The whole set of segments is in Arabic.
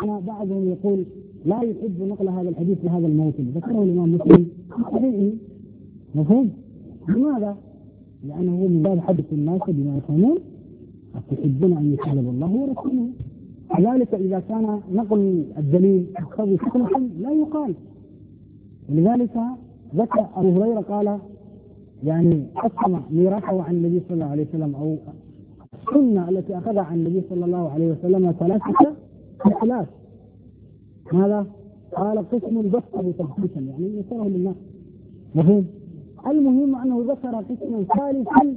بعضهم يقول لا يحب نقل هذا الحديث في هذا الموطن، ذكره الإمام مسلم صحيح. مفهوم؟ لماذا؟ لأنه من باب حدث الناس بما يفهمون أتحبون أن يكذب الله ورسوله. كذلك إذا كان نقل الدليل يقتضي حكمة لا يقال. ولذلك ذكر أبو هريرة قال يعني قسم ميراثه عن النبي صلى الله عليه وسلم أو السنة التي أخذها عن النبي صلى الله عليه وسلم ثلاثة أخلاف. ماذا؟ قال قسم بثه تثبيتا يعني يسره للناس. مفهوم؟ المهم أنه ذكر قسما ثالثا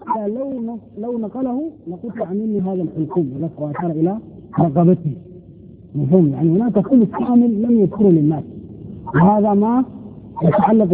لو نقله لقطع مني هذا الحلقوم وأشار إلى رقبته. مفهوم؟ يعني هناك كل كامل لم يذكره للناس، وهذا ما يتعلق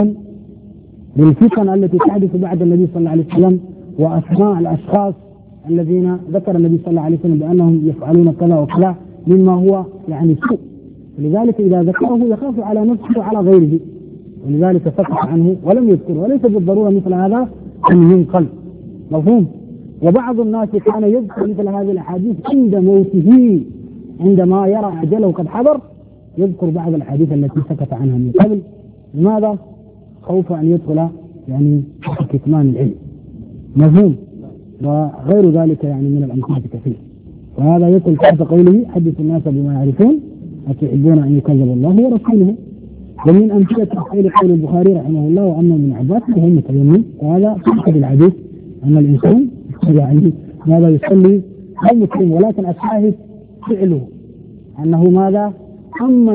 بالفتن التي تحدث بعد النبي صلى الله عليه وسلم وأسماء الأشخاص الذين ذكر النبي صلى الله عليه وسلم بأنهم يفعلون كذا وكذا مما هو يعني سوء. لذلك إذا ذكره يخاف على نفسه وعلى غيره، ولذلك سكت عنه ولم يذكره، وليس بالضرورة مثل هذا أن ينقل. مفهوم؟ وبعض الناس كان يذكر مثل هذه الأحاديث عند موته، عندما يرى أجله قد حضر يذكر بعض الأحاديث التي سكت عنها من قبل. لماذا؟ خوف أن يدخل يعني كتمان العلم. مفهوم؟ وغير ذلك يعني من الأمثلة كثير. وهذا يدخل تحت قوله حدث الناس بما يعرفون أتحبون أن يكذب الله ورسوله. ومن أمثلة تحصيل قول البخاري رحمه الله وأن من عباس وهم متيمم، وهذا صحيح بالحديث أن الإنسان يعني ماذا يصلي أو مسلم، ولكن الشاهد فعله أنه ماذا أما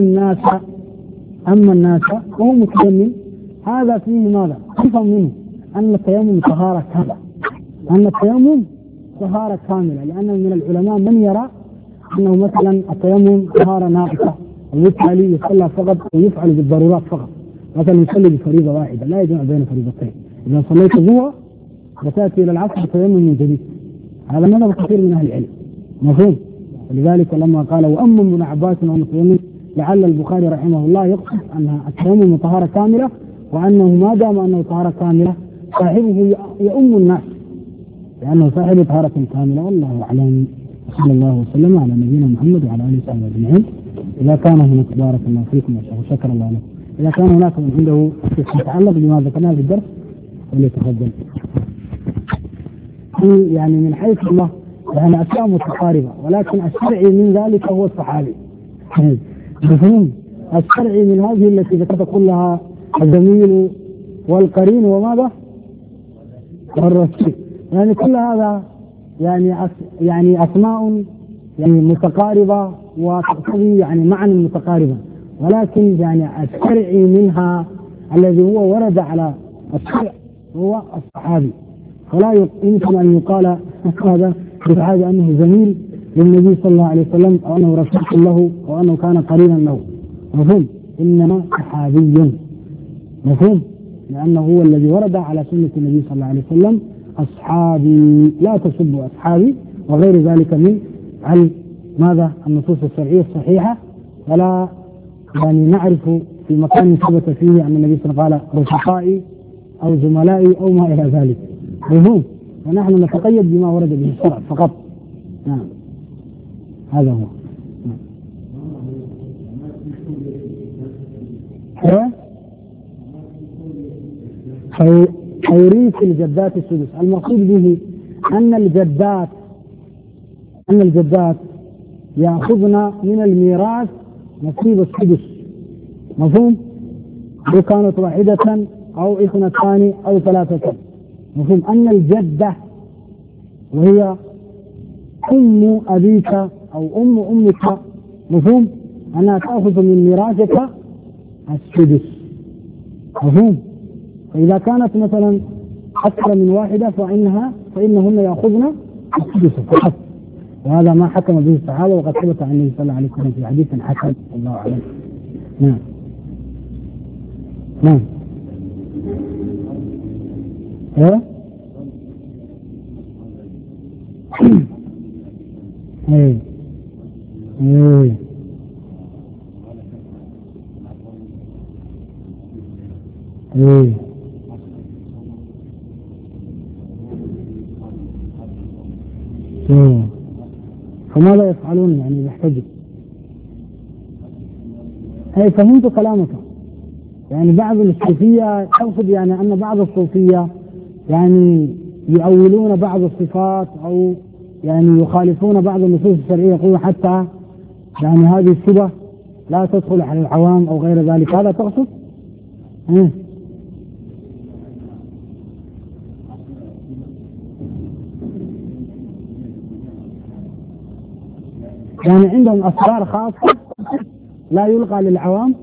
الناس وهو متيمم. هذا فيه ماذا تفهم منه أن التيمم طهارة كاملة، أن التيمم طهارة كاملة، لأن من العلماء من يرى أنه مثلا التيمم طهارة ناقصة وبالتالي يصلى فقط ويفعل بالضرورات فقط، مثلا يصلي بفريضة واحدة لا يجمع بين فريضتين. إذا صليت الظهر وتأتي إلى العصر تيمم من جديد، هذا مذهب كثير من أهل العلم. مفهوم؟ ولذلك لما قال وأما ابن عباس ومتيمم لعل البخاري رحمه الله يقصد أن التيمم طهارة كاملة، وأنه ما دام أنه طهارة كاملة صاحبه يؤم الناس لأنه صاحب طهارة كاملة. والله أعلم. صلى الله وسلم على نبينا محمد وعلى آله وصحبه أجمعين. إذا كان هناك بارك الله فيكم وشكر الله لكم. إذا كان هناك من عنده يتعلق بما ذكرناه في الدرس فليتفضل. يعني من حيث الله يعني أشياء متقاربة، ولكن الشرعي من ذلك هو الصحابي. مفهوم؟ الشرعي من هذه التي ذكرت كلها الزميل والقرين وماذا؟ والرسول. يعني كل هذا يعني أسماء يعني متقاربة وتقتضي يعني معنى متقاربة، ولكن يعني الشرعي منها الذي هو ورد على الشرع هو الصحابي. فلا يمكن أن يقال هذا بحاجة أنه زميل للنبي صلى الله عليه وسلم أو أنه رفيق له أو أنه كان قرينا له. مفهوم؟ إنما صحابي. مفهوم؟ لأنه هو الذي ورد على سنة النبي صلى الله عليه وسلم أصحابي لا تسبوا أصحابي وغير ذلك من ماذا النصوص الشرعية الصحيحة. ولا يعني نعرف في مكان ثبت فيه أن النبي صلى الله عليه وسلم قال رفقائي أو زملائي أو ما إلى ذلك. مفهوم؟ ونحن نتقيد بما ورد به الشرع فقط. نعم هذا هو. توريث الجدات السدس، المقصود به أن الجدات يأخذن من الميراث نصيب السدس. مفهوم؟ لو كانت واحدة أو اثنتان أو ثلاثة. مفهوم؟ أن الجدة وهي أم أبيك أو أم أمك، مفهوم؟ أنها تأخذ من ميراثك السدس. مفهوم؟ فإذا كانت مثلا أكثر من واحدة فإنهن يأخذن السدس فقط. وهذا ما حكم به الصحابة وقد ثبت عن النبي صلى الله عليه وسلم في حديث حسن. الله أعلم. نعم. نعم. فماذا يفعلون يعني يحتجب؟ أي فهمت كلامك. يعني بعض الصوفية تقصد يعني أن بعض الصوفية يعني يؤولون بعض الصفات أو يعني يخالفون بعض النصوص الشرعية، يقولون حتى يعني هذه الشبه لا تدخل على العوام أو غير ذلك، هذا تقصد؟ يعني عندهم أسرار خاصة لا يلقى للعوام.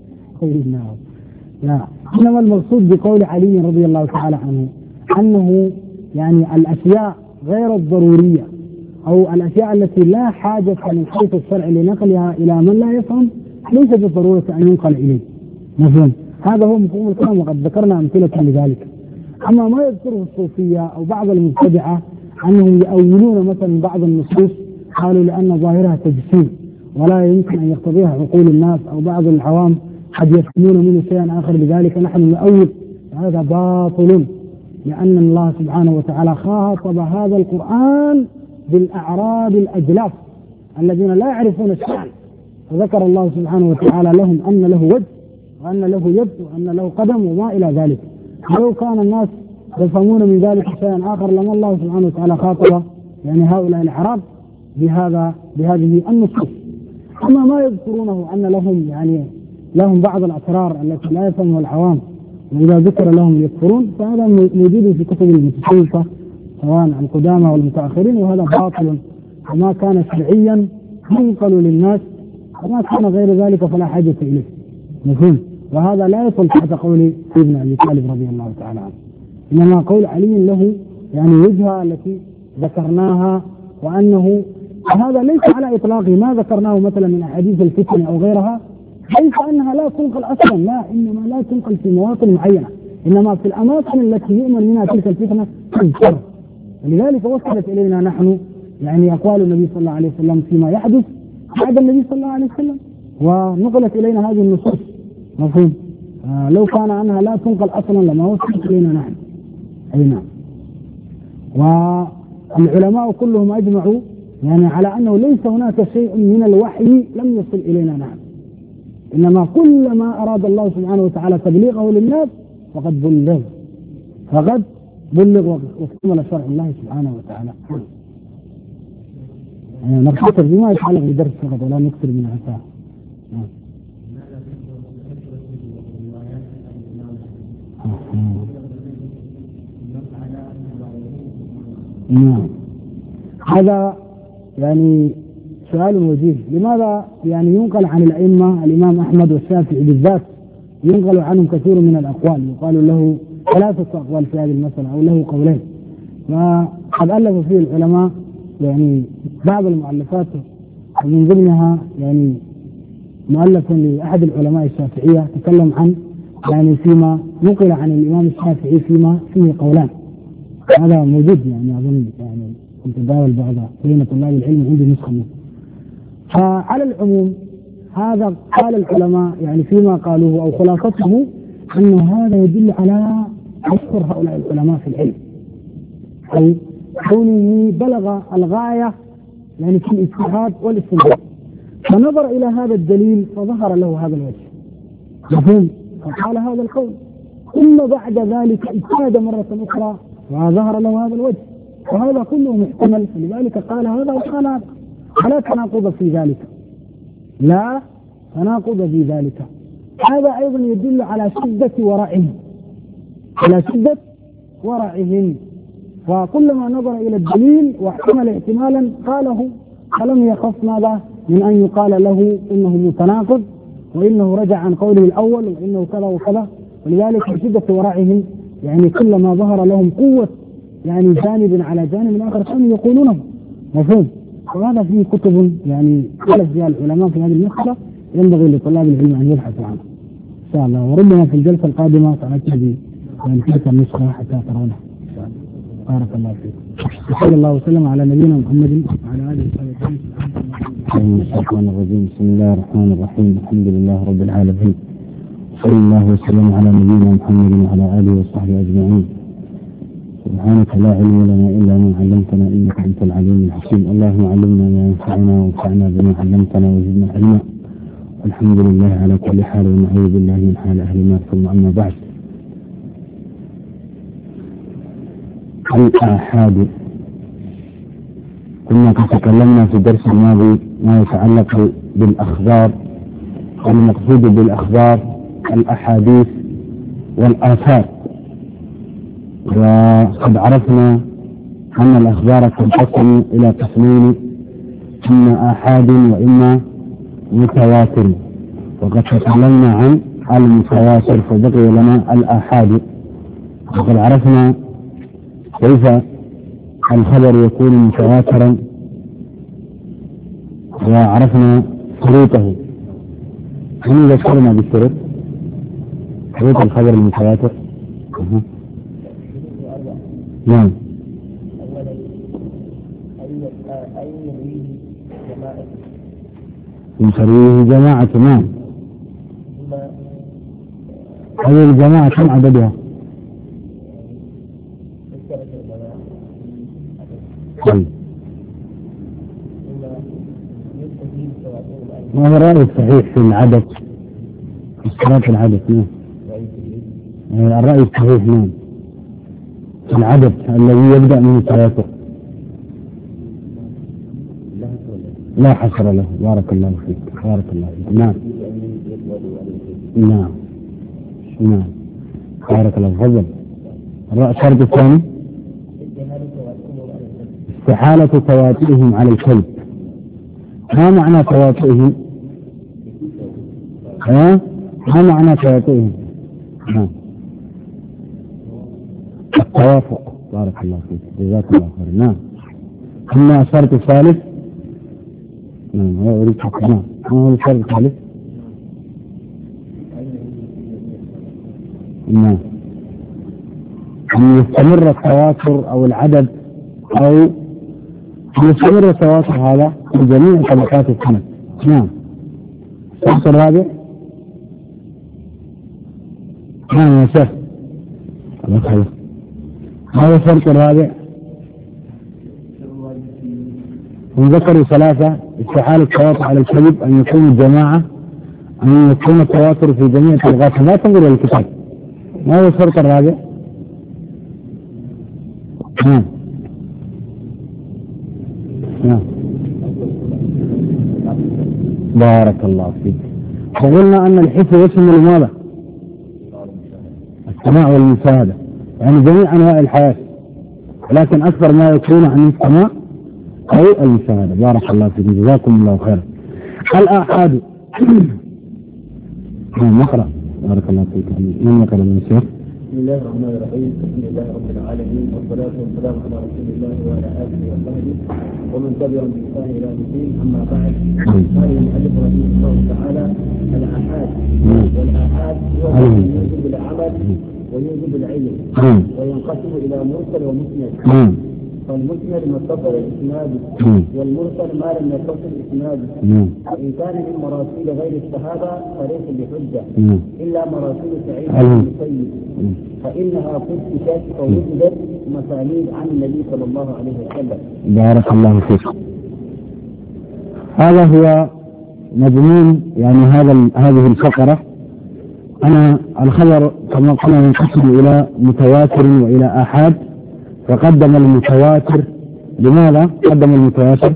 لا، إنما المقصود بقول علي رضي الله تعالى عنه أنه يعني الأشياء غير الضرورية أو الأشياء التي لا حاجة من حيث الشرع لنقلها إلى من لا يفهم ليس بالضرورة أن ينقل إليه. مفهوم؟ هذا هو مفهوم الكلام، وقد ذكرنا أمثلة لذلك. أما ما يذكره الصوفية أو بعض المبتدعة أنهم يؤولون مثلا بعض النصوص، قالوا لأن ظاهرها تجسيم ولا يمكن أن يقتضيها عقول الناس أو بعض العوام قد يفهمون منه شيئا آخر، لذلك نحن نؤول. هذا باطل، لأن الله سبحانه وتعالى خاطب هذا القرآن بالأعراب الأجلاف الذين لا يعرفون الشأن، فذكر الله سبحانه وتعالى لهم أن له وجه وأن له يد وأن له قدم وما إلى ذلك. ولو كان الناس يفهمون من ذلك شيئا آخر لما الله سبحانه وتعالى خاطب يعني هؤلاء الأعراب بهذه النصوص. أما ما يذكرونه أن لهم بعض الأسرار التي لا يفهمها العوام وإذا ذكر لهم يكفرون، فهذا موجود في كتب المتصوفة سواء القدامى والمتأخرين، وهذا باطل. وما كان شرعيا ينقل للناس وما كان غير ذلك فلا حاجة إليه. مفهوم؟ وهذا لا يدخل تحت قول ابن أبي طالب رضي الله تعالى عنه، إنما قول علي له يعني وجهة التي ذكرناها، وأنه هذا ليس على إطلاقه ما ذكرناه مثلا من أحاديث الفتن أو غيرها، ليس أنها لا تنقل أصلا، لا، إنما لا تنقل في مواطن معينة، إنما في الأماكن التي يؤمن منها تلك الفتنة تذكر. ولذلك وصلت إلينا نحن يعني أقوال النبي صلى الله عليه وسلم فيما يحدث بعد النبي صلى الله عليه وسلم، ونقلت إلينا هذه النصوص. مفهوم؟ لو كان عنها لا تنقل أصلا لما وصلت إلينا نحن. أي نعم. والعلماء كلهم أجمعوا يعني على أنه ليس هناك شيء من الوحي لم يصل إلينا نحن، إنما كل ما أراد الله سبحانه وتعالى تبليغه للناس فقد بلغ واكتمل شرع الله سبحانه وتعالى. نقتصر بما يتعلق بدرس فقط ولا نكثر من عساه. نعم، هذا يعني سؤال وجيه. لماذا يعني ينقل عن الأئمة الإمام أحمد والشافعي بالذات ينقل عنهم كثير من الأقوال، يقال له 3 أقوال في هذه المسألة أو له قولين، وقد ألف فيه العلماء يعني بعض المؤلفات، ومن ضمنها يعني مؤلف لأحد العلماء الشافعية تكلم عن يعني فيما نقل عن الإمام الشافعي فيما فيه قولان. هذا موجود يعني أظن يعني كنت داول بعض بين طلاب العلم عندي نسخة منه. فعلى العموم هذا قال العلماء يعني فيما قالوه أو خلاصته أن هذا يدل على أشهر هؤلاء العلماء في العلم، أي كونه بلغ الغاية يعني في الاجتهاد والاستنباط، فنظر إلى هذا الدليل فظهر له هذا الوجه. مفهوم؟ فقال هذا القول، ثم بعد ذلك اجتهد مرة أخرى وظهر له هذا الوجه، وهذا كله محتمل، فلذلك قال هذا وقال هذا، ولا تناقض في ذلك، لا تناقض في ذلك. هذا أيضا يدل على شدة ورعهم، على شدة ورعهم، وكلما نظر إلى الدليل واحتمل احتمالا قاله، فلم يخف ماذا من أن يقال له إنه متناقض وإنه رجع عن قوله الأول وإنه كذا وكذا. ولذلك بشدة ورعهم يعني كلما ظهر لهم قوة يعني جانب على جانب آخر كانوا يقولونه. مفهوم؟ وهذا فيه كتب يعني ألف فيها العلماء في هذه المسألة، ينبغي لطلاب العلم أن يبحثوا عنها إن شاء الله. وربما في الجلسة القادمة سأتي بتلك النسخة حتى ترونها إن شاء الله. بارك الله فيك. صلى الله وسلم على نبينا محمد وعلى آله وصحبه وسلم. الشيطان الرجيم. بسم الله الرحمن الرحيم. الحمد لله رب العالمين، صلى الله وسلم على نبينا محمد وعلى آله وصحبه أجمعين. سبحانك لا علم لنا إلا ما علمتنا إنك أنت العليم الحكيم. اللهم علمنا ما ينفعنا وانفعنا بما علمتنا وزدنا علما الحمد لله على كل حال، ونعوذ بالله من حال أهل النار، ثم أما بعد. الآحاد، كنا تكلمنا في الدرس الماضي ما يتعلق بالأخبار، والمقصود بالأخبار الأحاديث والآثار، وقد عرفنا أن الأخبار تنقسم إلى قسمين، إما آحاد وإما متواتر، وقد تكلمنا عن المتواتر فبقي لنا الآحاد. وقد عرفنا كيف الخبر يكون متواترا، وعرفنا شروطه. من ذكرنا بالشروط شروط الخبر المتواتر؟ نعم. يسرويه جماعة. نعم. هذه الجماعة كم عددها؟ طيب، ما هو الرأي الصحيح في العدد، في صلاة العدد؟ نعم. الرأي الصحيح نعم في العدد الذي يبدأ من التواتر لا حصر له. بارك الله فيك، بارك الله فيك. نعم نعم نعم، بارك الله. تفضل. الشرط الثاني استحالة تواتئهم على الكذب. ما معنى تواتئهم؟ ما معنى تواتئهم؟ التوافق. بارك الله فيك، جزاك الله خير. نعم. أما الشرط الثالث؟ نعم، هو أريد حق. نعم، ما هو الشرط الثالث؟ نعم، أن يستمر التواتر أو العدد، أو يستمر التواتر هذا في جميع طبقات السند. نعم. الشرط الرابع؟ نعم يا شيخ. هذا الشرط الرابع. هم ذكروا ثلاثة: استحالة التواتر على الكذب، أن يكون الجماعة، أن يكون التواتر في جميع طبقات. لا تنظر إلى الكتاب. ما هو الشرط الرابع؟ نعم نعم، بارك الله فيك. وقلنا أن الحس يشمل ماذا؟ السماع والمشاهدة، يعني جميع أنواع الحياة، ولكن أكثر ما يكون عن السماع أو المشاهدة. بارك الله فيك، جزاكم الله خيرا. الآحاد. نقرأ. بارك الله فيك. من يقرأ من الشيخ؟ بسم الله الرحمن الرحيم. الحمد لله رب العالمين، والصلاة والسلام على رسول الله وعلى آله وصحبه ومن تبعهم بإحسان إلى يوم الدين. أما بعد، قال المؤلف رحمه الله تعالى: الآحاد. والآحاد هو ما يوجب العمل ويوجب العلم، وينقسم إلى مرسل ومسند. فالمسند ما اتصل اسناده، والمرسل ما لم يتصل اسناده. وإن كان من مراسيل غير الصحابة فليس بحجة، إلا مراسيل سعيد بن المسيب، فإنها فتشت ووجدت مسانيد عن النبي صلى الله عليه وسلم. بارك الله فيك. هذا هو مضمون يعني هذه الفقرة. أنا الخبر كما قلنا ينقسم إلى متواتر وإلى آحاد، فقدم المتواتر. لماذا قدم المتواتر؟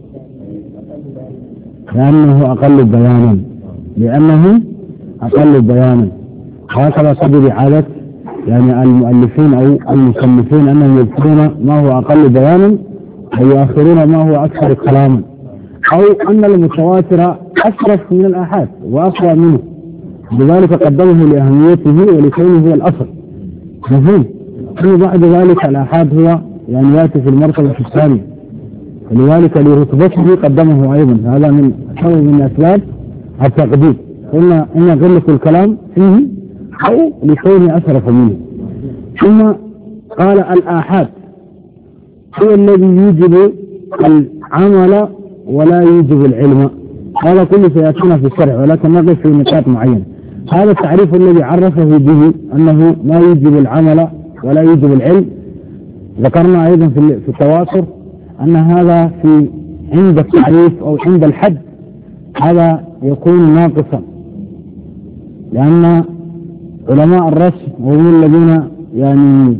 لأنه أقل بيانا، لأنه أقل بيانا. هكذا تجري عادة يعني المؤلفين أو المصنفين أنهم يذكرون ما هو أقل بيانا ويؤخرون ما هو أكثر كلاما، أو أن المتواتر أشرف من الآحاد وأقوى منه، لذلك قدمه لأهميته ولكونه هو الأصل. مفهوم؟ ثم بعد ذلك الآحاد هو يعني يأتي في المرتبة الثانية، ولذلك لرتبته قدمه أيضا. هذا من سبب من أسباب التقديم. قلنا إن قلة الكلام فيه أو لكونه أشرف منه. ثم قال الآحاد هو الذي يوجب العمل ولا يوجب العلم. هذا كله سيأتينا في الشرع، ولكن نقف في نقاط معينة. هذا التعريف الذي عرفه به أنه ما يوجب العمل ولا يوجب العلم. ذكرنا أيضا في التواتر أن هذا في عند التعريف أو عند الحد هذا يكون ناقصا، لأن علماء الرسم وهم الذين يعني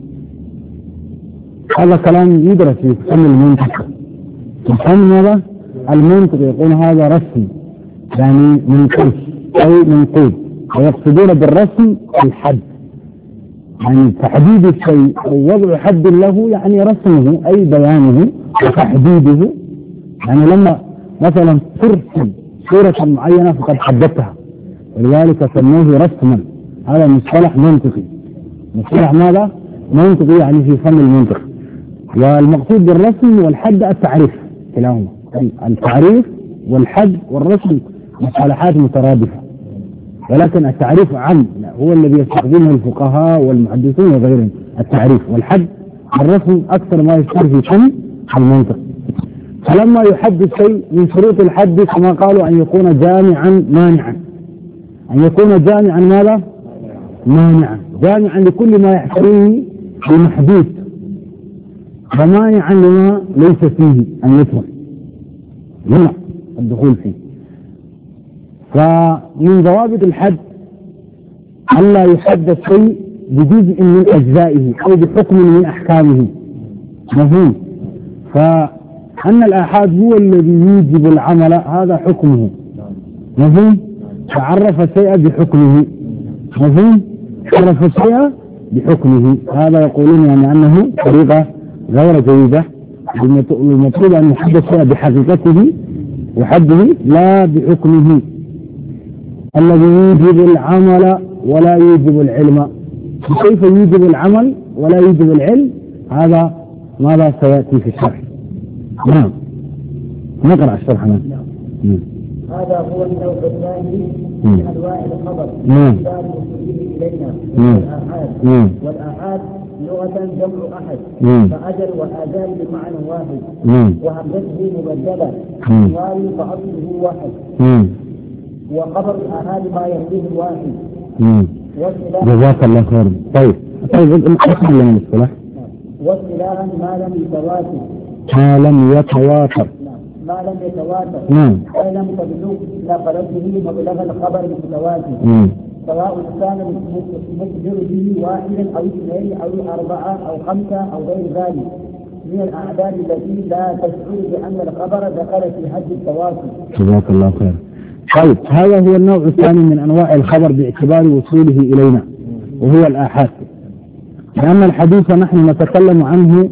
هذا كلام يدرس في فن المنطق. فن ماذا؟ المنطق يقول هذا رسم يعني منقوص أو منقوض، ويقصدون بالرسم الحد، يعني تحديد الشيء أو وضع حد له، يعني رسمه أي بيانه وتحديده. يعني لما مثلا ترسم صورة معينة فقد حددتها، ولذلك سموه رسما. هذا مصطلح منطقي. مصطلح ماذا؟ منطقي، يعني في فن المنطق. والمقصود بالرسم والحد التعريف كلاهما، التعريف والحد والرسم مصطلحات مترادفة، ولكن التعريف عام هو الذي يستخدمه الفقهاء والمحدثون وغيرهم. التعريف والحد والرسم أكثر ما يشتغل في فن المنطق. فلما يحدد شيء من شروط الحد كما قالوا أن يكون جامعا مانعا. أن يكون جامعا ماذا؟ مانعا، جامعا لكل ما يحتويه المحدود، ومانعا لما ليس فيه أن يدخل، يمنع الدخول فيه. فمن ضوابط الحد ألا يحدد شيء بجزء من أجزائه أو بحكم من أحكامه. مفهوم؟ فأن الآحاد هو الذي يوجب العمل، هذا حكمه. مفهوم؟ فعرف الشيء بحكمه. مفهوم؟ عرف الشيء بحكمه. هذا يقولون يعني أنه طريقة غير جيدة. المطلوب أن يحدد الشيء بحقيقته وحده لا بحكمه. الذي يوجب العمل ولا يوجب العلم. كيف يوجب العمل ولا يوجب العلم؟ هذا ماذا سيأتي في الشرح. نعم، نقرأ الشرح. نعم. هذا هو النوع الثاني من انواع الخبر الى وصوله الينا الآحاد. والآحاد لغة جمع أحد، فأجل وآذان بمعنى واحد، وهمزته مبدلة، واو فأصله واحد، وخبر الآحاد ما يرويه الواحد. جزاك الله خير. طيب أصل لنا الاصطلاح. واصطلاحا ما لم يتواتر. ما لم يتواتر. ما لم يتواتر. أي لم تبلغ نقلته مبلغ الخبر المتواتر، سواء كان المخبر به واحدا أو اثنين أو أربعة أو خمسة أو غير ذلك من الأعداد التي لا تشعر بأن الخبر دخل في حد التواتر. جزاك الله خير. طيب هذا هو النوع الثاني من أنواع الخبر باعتبار وصوله إلينا، وهو الآحاد. لأن الحديث نحن نتكلم عنه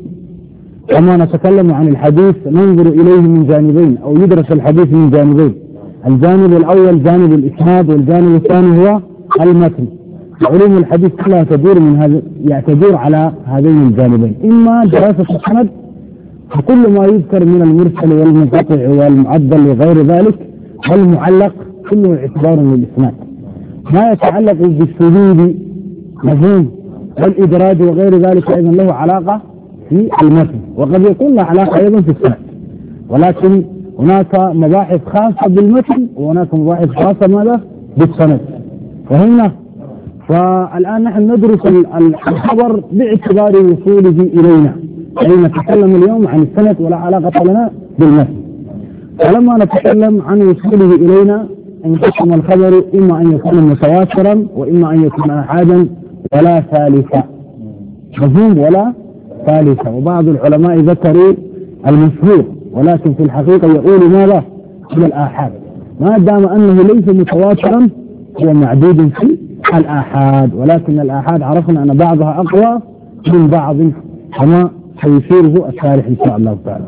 كما نتكلم عن الحديث ننظر إليه من جانبين، أو يدرس الحديث من جانبين. الجانب الأول جانب الإسناد، والجانب الثاني هو المتن. علوم الحديث كلها تدور على هذين الجانبين، إما دراسة السند فكل ما يذكر من المرسل والمنقطع والمعدل وغير ذلك، والمعلق كله اعتبار للإسناد. ما يتعلق بالشذوذ مفهوم والإدراج وغير ذلك أيضا له علاقة في المتن، وقد يكون له علاقة أيضا في السند، ولكن هناك مباحث خاصة بالمتن وهناك مباحث خاصة ماذا؟ بالسند. فهمنا؟ فالآن نحن ندرس الخبر باعتبار وصوله إلينا، أي نتكلم اليوم عن السند ولا علاقة لنا بالمتن. فلما نتكلم عن وصوله إلينا انقسم الخبر إما أن يكون متواترا وإما أن يكون آحادا ولا ثالثا. مفهوم؟ ولا ثالثا. وبعض العلماء ذكروا المشهور، ولكن في الحقيقة يقول ماذا؟ إلى الآحاد، ما دام أنه ليس متواترا هو معدود في الآحاد، ولكن الآحاد عرفنا أن بعضها أقوى من بعض كما سيشيره الشارح إن شاء الله تعالى.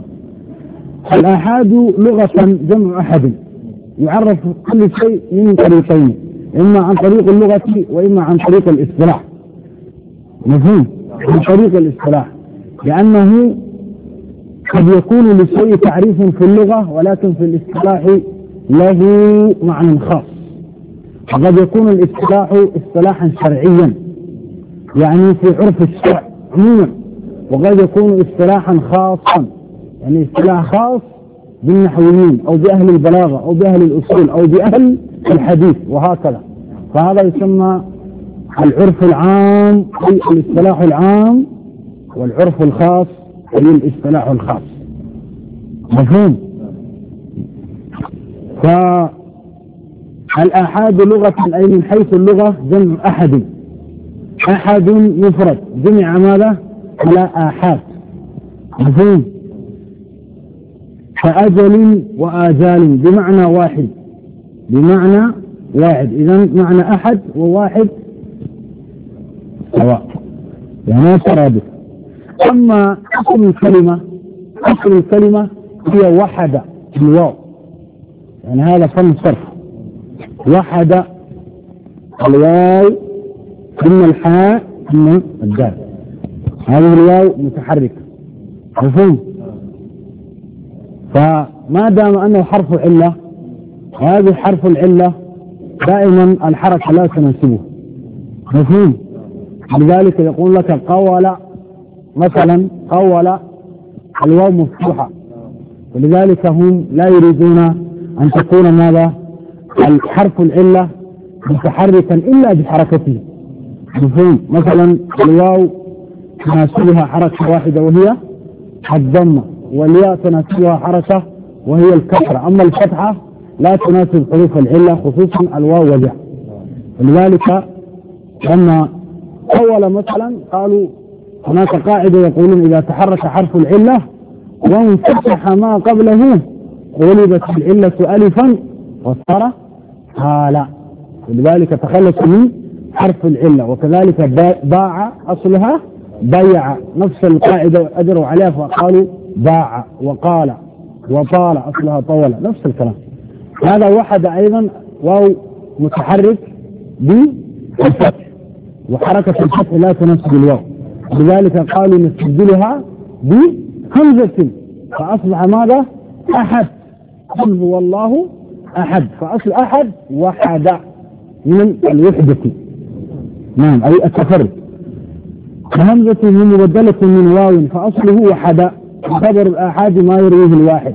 الآحاد لغة جمع أحد، يعرف كل شيء من طريقين، إما عن طريق اللغة وإما عن طريق الاصطلاح. مفهوم؟ عن طريق الاصطلاح، لأنه قد يكون للشيء تعريف في اللغة ولكن في الاصطلاح له معنى خاص. وقد يكون الاصطلاح اصطلاحا شرعيا يعني في عرف الشرع عموما، وقد يكون اصطلاحا خاصا يعني اصطلاح خاص بالنحويين أو بأهل البلاغة أو بأهل الأصول أو بأهل الحديث وهكذا. فهذا يسمى العرف العام أي الاصطلاح العام، والعرف الخاص أي الاصطلاح الخاص. مفهوم؟ فالآحاد لغة أي من حيث اللغة جمع أحد، أحد مفرد جمع ماذا؟ على آحاد، مفهوم؟ فأجل وآجال بمعنى واحد، بمعنى واحد. إذن معنى أحد وواحد سواء، يعني ترادف. أما أصل الكلمة هي وحد الواو، يعني هذا فن صرف، وحد الواو ثم الحاء ثم الدال، هذه الواو متحركة، مفهوم؟ فما دام أنه حرف علة، وهذه حرف العلة دائما الحركة لا تناسبه، مفهوم؟ لذلك يقول لك قول مثلا، قول الواو مفتوحة، ولذلك هم لا يريدون أن تكون ماذا؟ الحرف العلة متحركا إلا بحركته، مفهوم؟ مثلا الواو تناسبها حركة واحدة وهي الضمة، والياء تناسبها حركة وهي الكسرة، أما الفتحة لا تناسب حروف العلة خصوصا الواو والياء. ولذلك لما أول مثلا قالوا هناك قاعدة يقولون إذا تحرك حرف العلة وانفتح ما قبله قلبت العلة ألفا وصار هالا، ولذلك تخلص من حرف العلة. وكذلك باع أصلها بيع، نفس القاعدة أجروا عليها فقالوا باع، وقال وطال أصلها طول، نفس الكلام. هذا وحد أيضا واو متحرك بالفتح، وحركة الفتح لا تناسب الواو، لذلك قالوا نستبدلها بهمزة فأصبح ماذا؟ أحد، قل هو الله أحد، فأصل أحد وحد من الوحدة، نعم أي التفرد. همزة مبدلة من واو فأصله وحد، خبر الآحاد ما يرويه الواحد.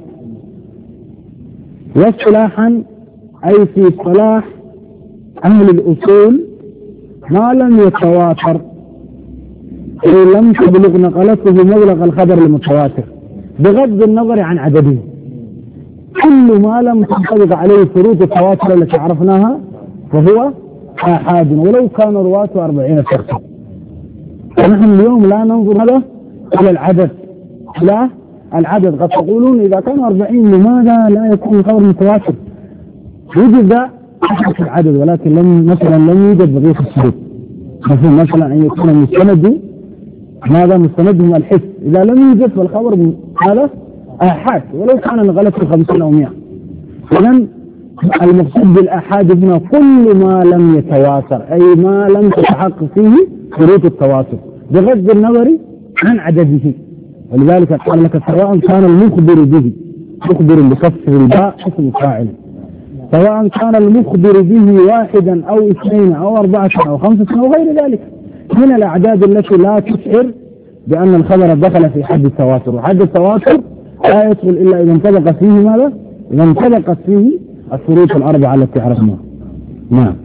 واصطلاحا أي في اصطلاح أهل الأصول ما لم يتواتر أي لم تبلغ نقلته مبلغ الخبر المتواتر بغض النظر عن عدده، كل ما لم تنطبق عليه شروط التواتر التي عرفناها فهو آحاد ولو كان رواته 40 شخصا. ونحن اليوم لا ننظر هذا إلى العدد، لا العدد. قد تقولون إذا كانوا 40 لماذا لا يكون خبر متواتر؟ وجد أحد العدد ولكن لم يوجد بقية الشروط، مثلا أن يكون مستند ماذا؟ مستندهم الحس، إذا لم يوجد فالخبر هذا آحاد ولو كان غلط 50 أو 100. إذن المقصود بالآحاد هنا كل ما لم يتواتر أي ما لم تتحقق فيه شروط التواتر بغض النظر عن عدده. ولذلك قال لك سواء كان المخبر به، مخبر بكسر الباء اسم فاعل، سواء كان المخبر به واحدا أو 2 أو 4 أو 5 أو غير ذلك من الأعداد التي لا تشعر بأن الخبر دخل في حد التواتر. وحد التواتر لا يدخل إلا إذا انطبق فيه ماذا؟ إذا انطبقت فيه الشروط الأربعة التي عرفناها. نعم.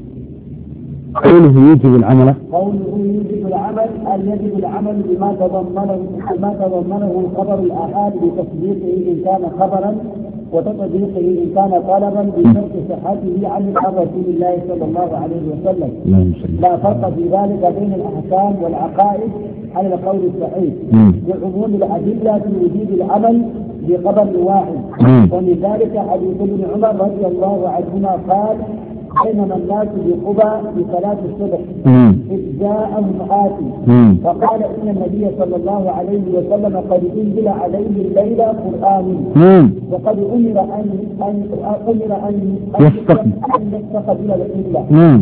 قوله يجب العمل، قوله يجب العمل أن يجب العمل بما تضمنه الخبر الآحاد بتصديقه إن كان خبرا وتطبيقه إن كان طلبا بشرط صحته عن رسول الله صلى الله عليه وسلم. لا فرق في ذلك بين الأحكام والعقائد على القول الصحيح لعموم الأدلة في وجوب العمل بخبر واحد. ومن ذلك حديث ابن عمر رضي الله عنهما قال بينما الناس بقبى في صلاة الصبح إذ جاءهم آتي فقال إن النبي صلى الله عليه وسلم قد أنزل عليه الليلة قرآن وقد أمر أن يستقبل القبلة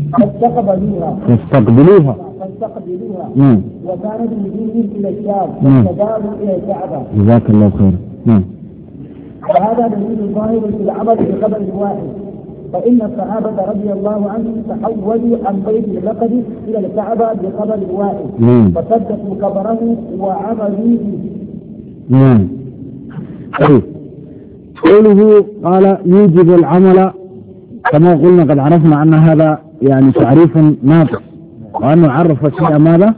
فاستقبلوها وكانت وجوههم إلى الشام وتداروا إلى الكعبة. جزاك الله خير. وهذا دليل ظاهر في العمل بخبر واحد، فإن الصحابة رضي الله عنهم تحولوا عن بيت المقدس إلى الكعبة بخبر واحد فصدقوا خبره وعملوا به. قوله قال يوجب العمل، كما قلنا قد عرفنا أن هذا يعني تعريف ناقص، وأنه عرف الشيء ماذا؟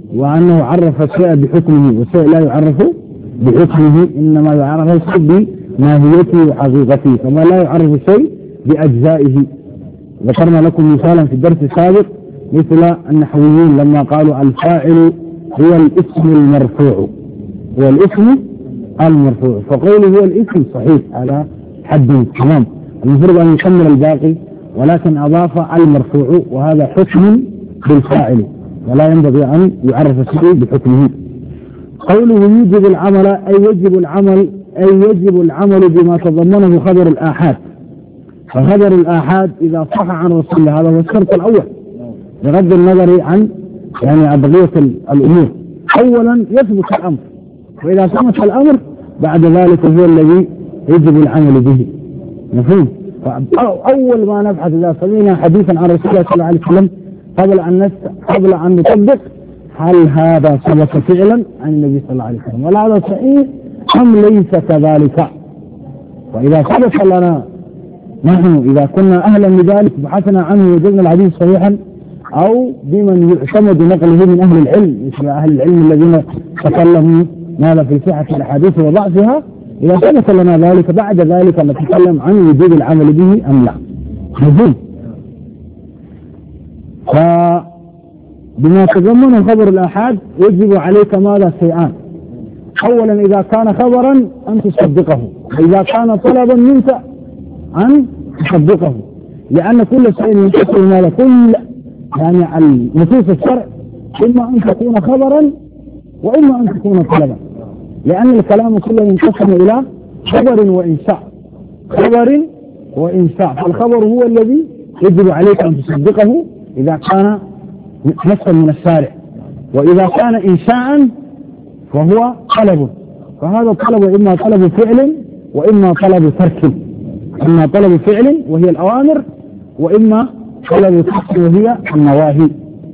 وأنه عرف الشيء بحكمه، والشيء لا يعرف بحكمه، إنما يعرف الشيء ماهيته وحقيقته، كما لا يعرف شيء بأجزائه. ذكرنا لكم مثالا في الدرس السابق مثل النحويين لما قالوا الفاعل هو الاسم المرفوع، هو الاسم المرفوع، فقوله هو الاسم صحيح على حد تمام، المفروض أن يكمل الباقي، ولكن أضاف المرفوع وهذا حكم بالفاعل ولا ينبغي أن يعرف الشيء بحكمه. قوله يوجب العمل أي يجب العمل بما تضمنه خبر الآحاد. فخبر الآحاد إذا صح عن رسول الله هذا هو الشرط الأول بغض النظر عن بقية الأمور. أولا يثبت الأمر، وإذا ثبت الأمر بعد ذلك هو الذي يجب العمل به. مفهوم؟ أول ما نبحث إذا سمعنا حديثا عن رسول الله صلى الله عليه وسلم قبل أن نطبق هل هذا ثبت فعلا عن النبي صلى الله عليه وسلم ولا هذا صحيح أم ليس كذلك. وإذا ثبت لنا نحن إذا كنا أهلا لذلك بحثنا عنه وجدنا الحديث صحيحا أو بمن يعتمد نقله من أهل العلم مثل أهل العلم الذين تكلموا ماذا في صحة الأحاديث وضعفها، إذا ثبت لنا ذلك بعد ذلك نتكلم عن وجوب العمل به أم لا. مفهوم؟ فبما تضمن خبر الآحاد يجب عليك ماذا شيئان. أولا إذا كان خبرا أن تصدقه، وإذا كان طلبا منك أن تصدقه، لأن كل شيء ينقسم ماذا كل النصوص الشرع إما أن تكون خبرا وإما أن تكون طلبا، لأن الكلام كله ينقسم إلى خبر وإنشاء، خبر وإنشاء. فالخبر هو الذي يجب عليك أن تصدقه إذا كان نصا من الشارع، وإذا كان إنشاء فهو طلب، فهذا الطلب إما طلب فعل وإما طلب ترك، إما طلب فعل وهي الأوامر وإما طلب ترك وهي النواهي.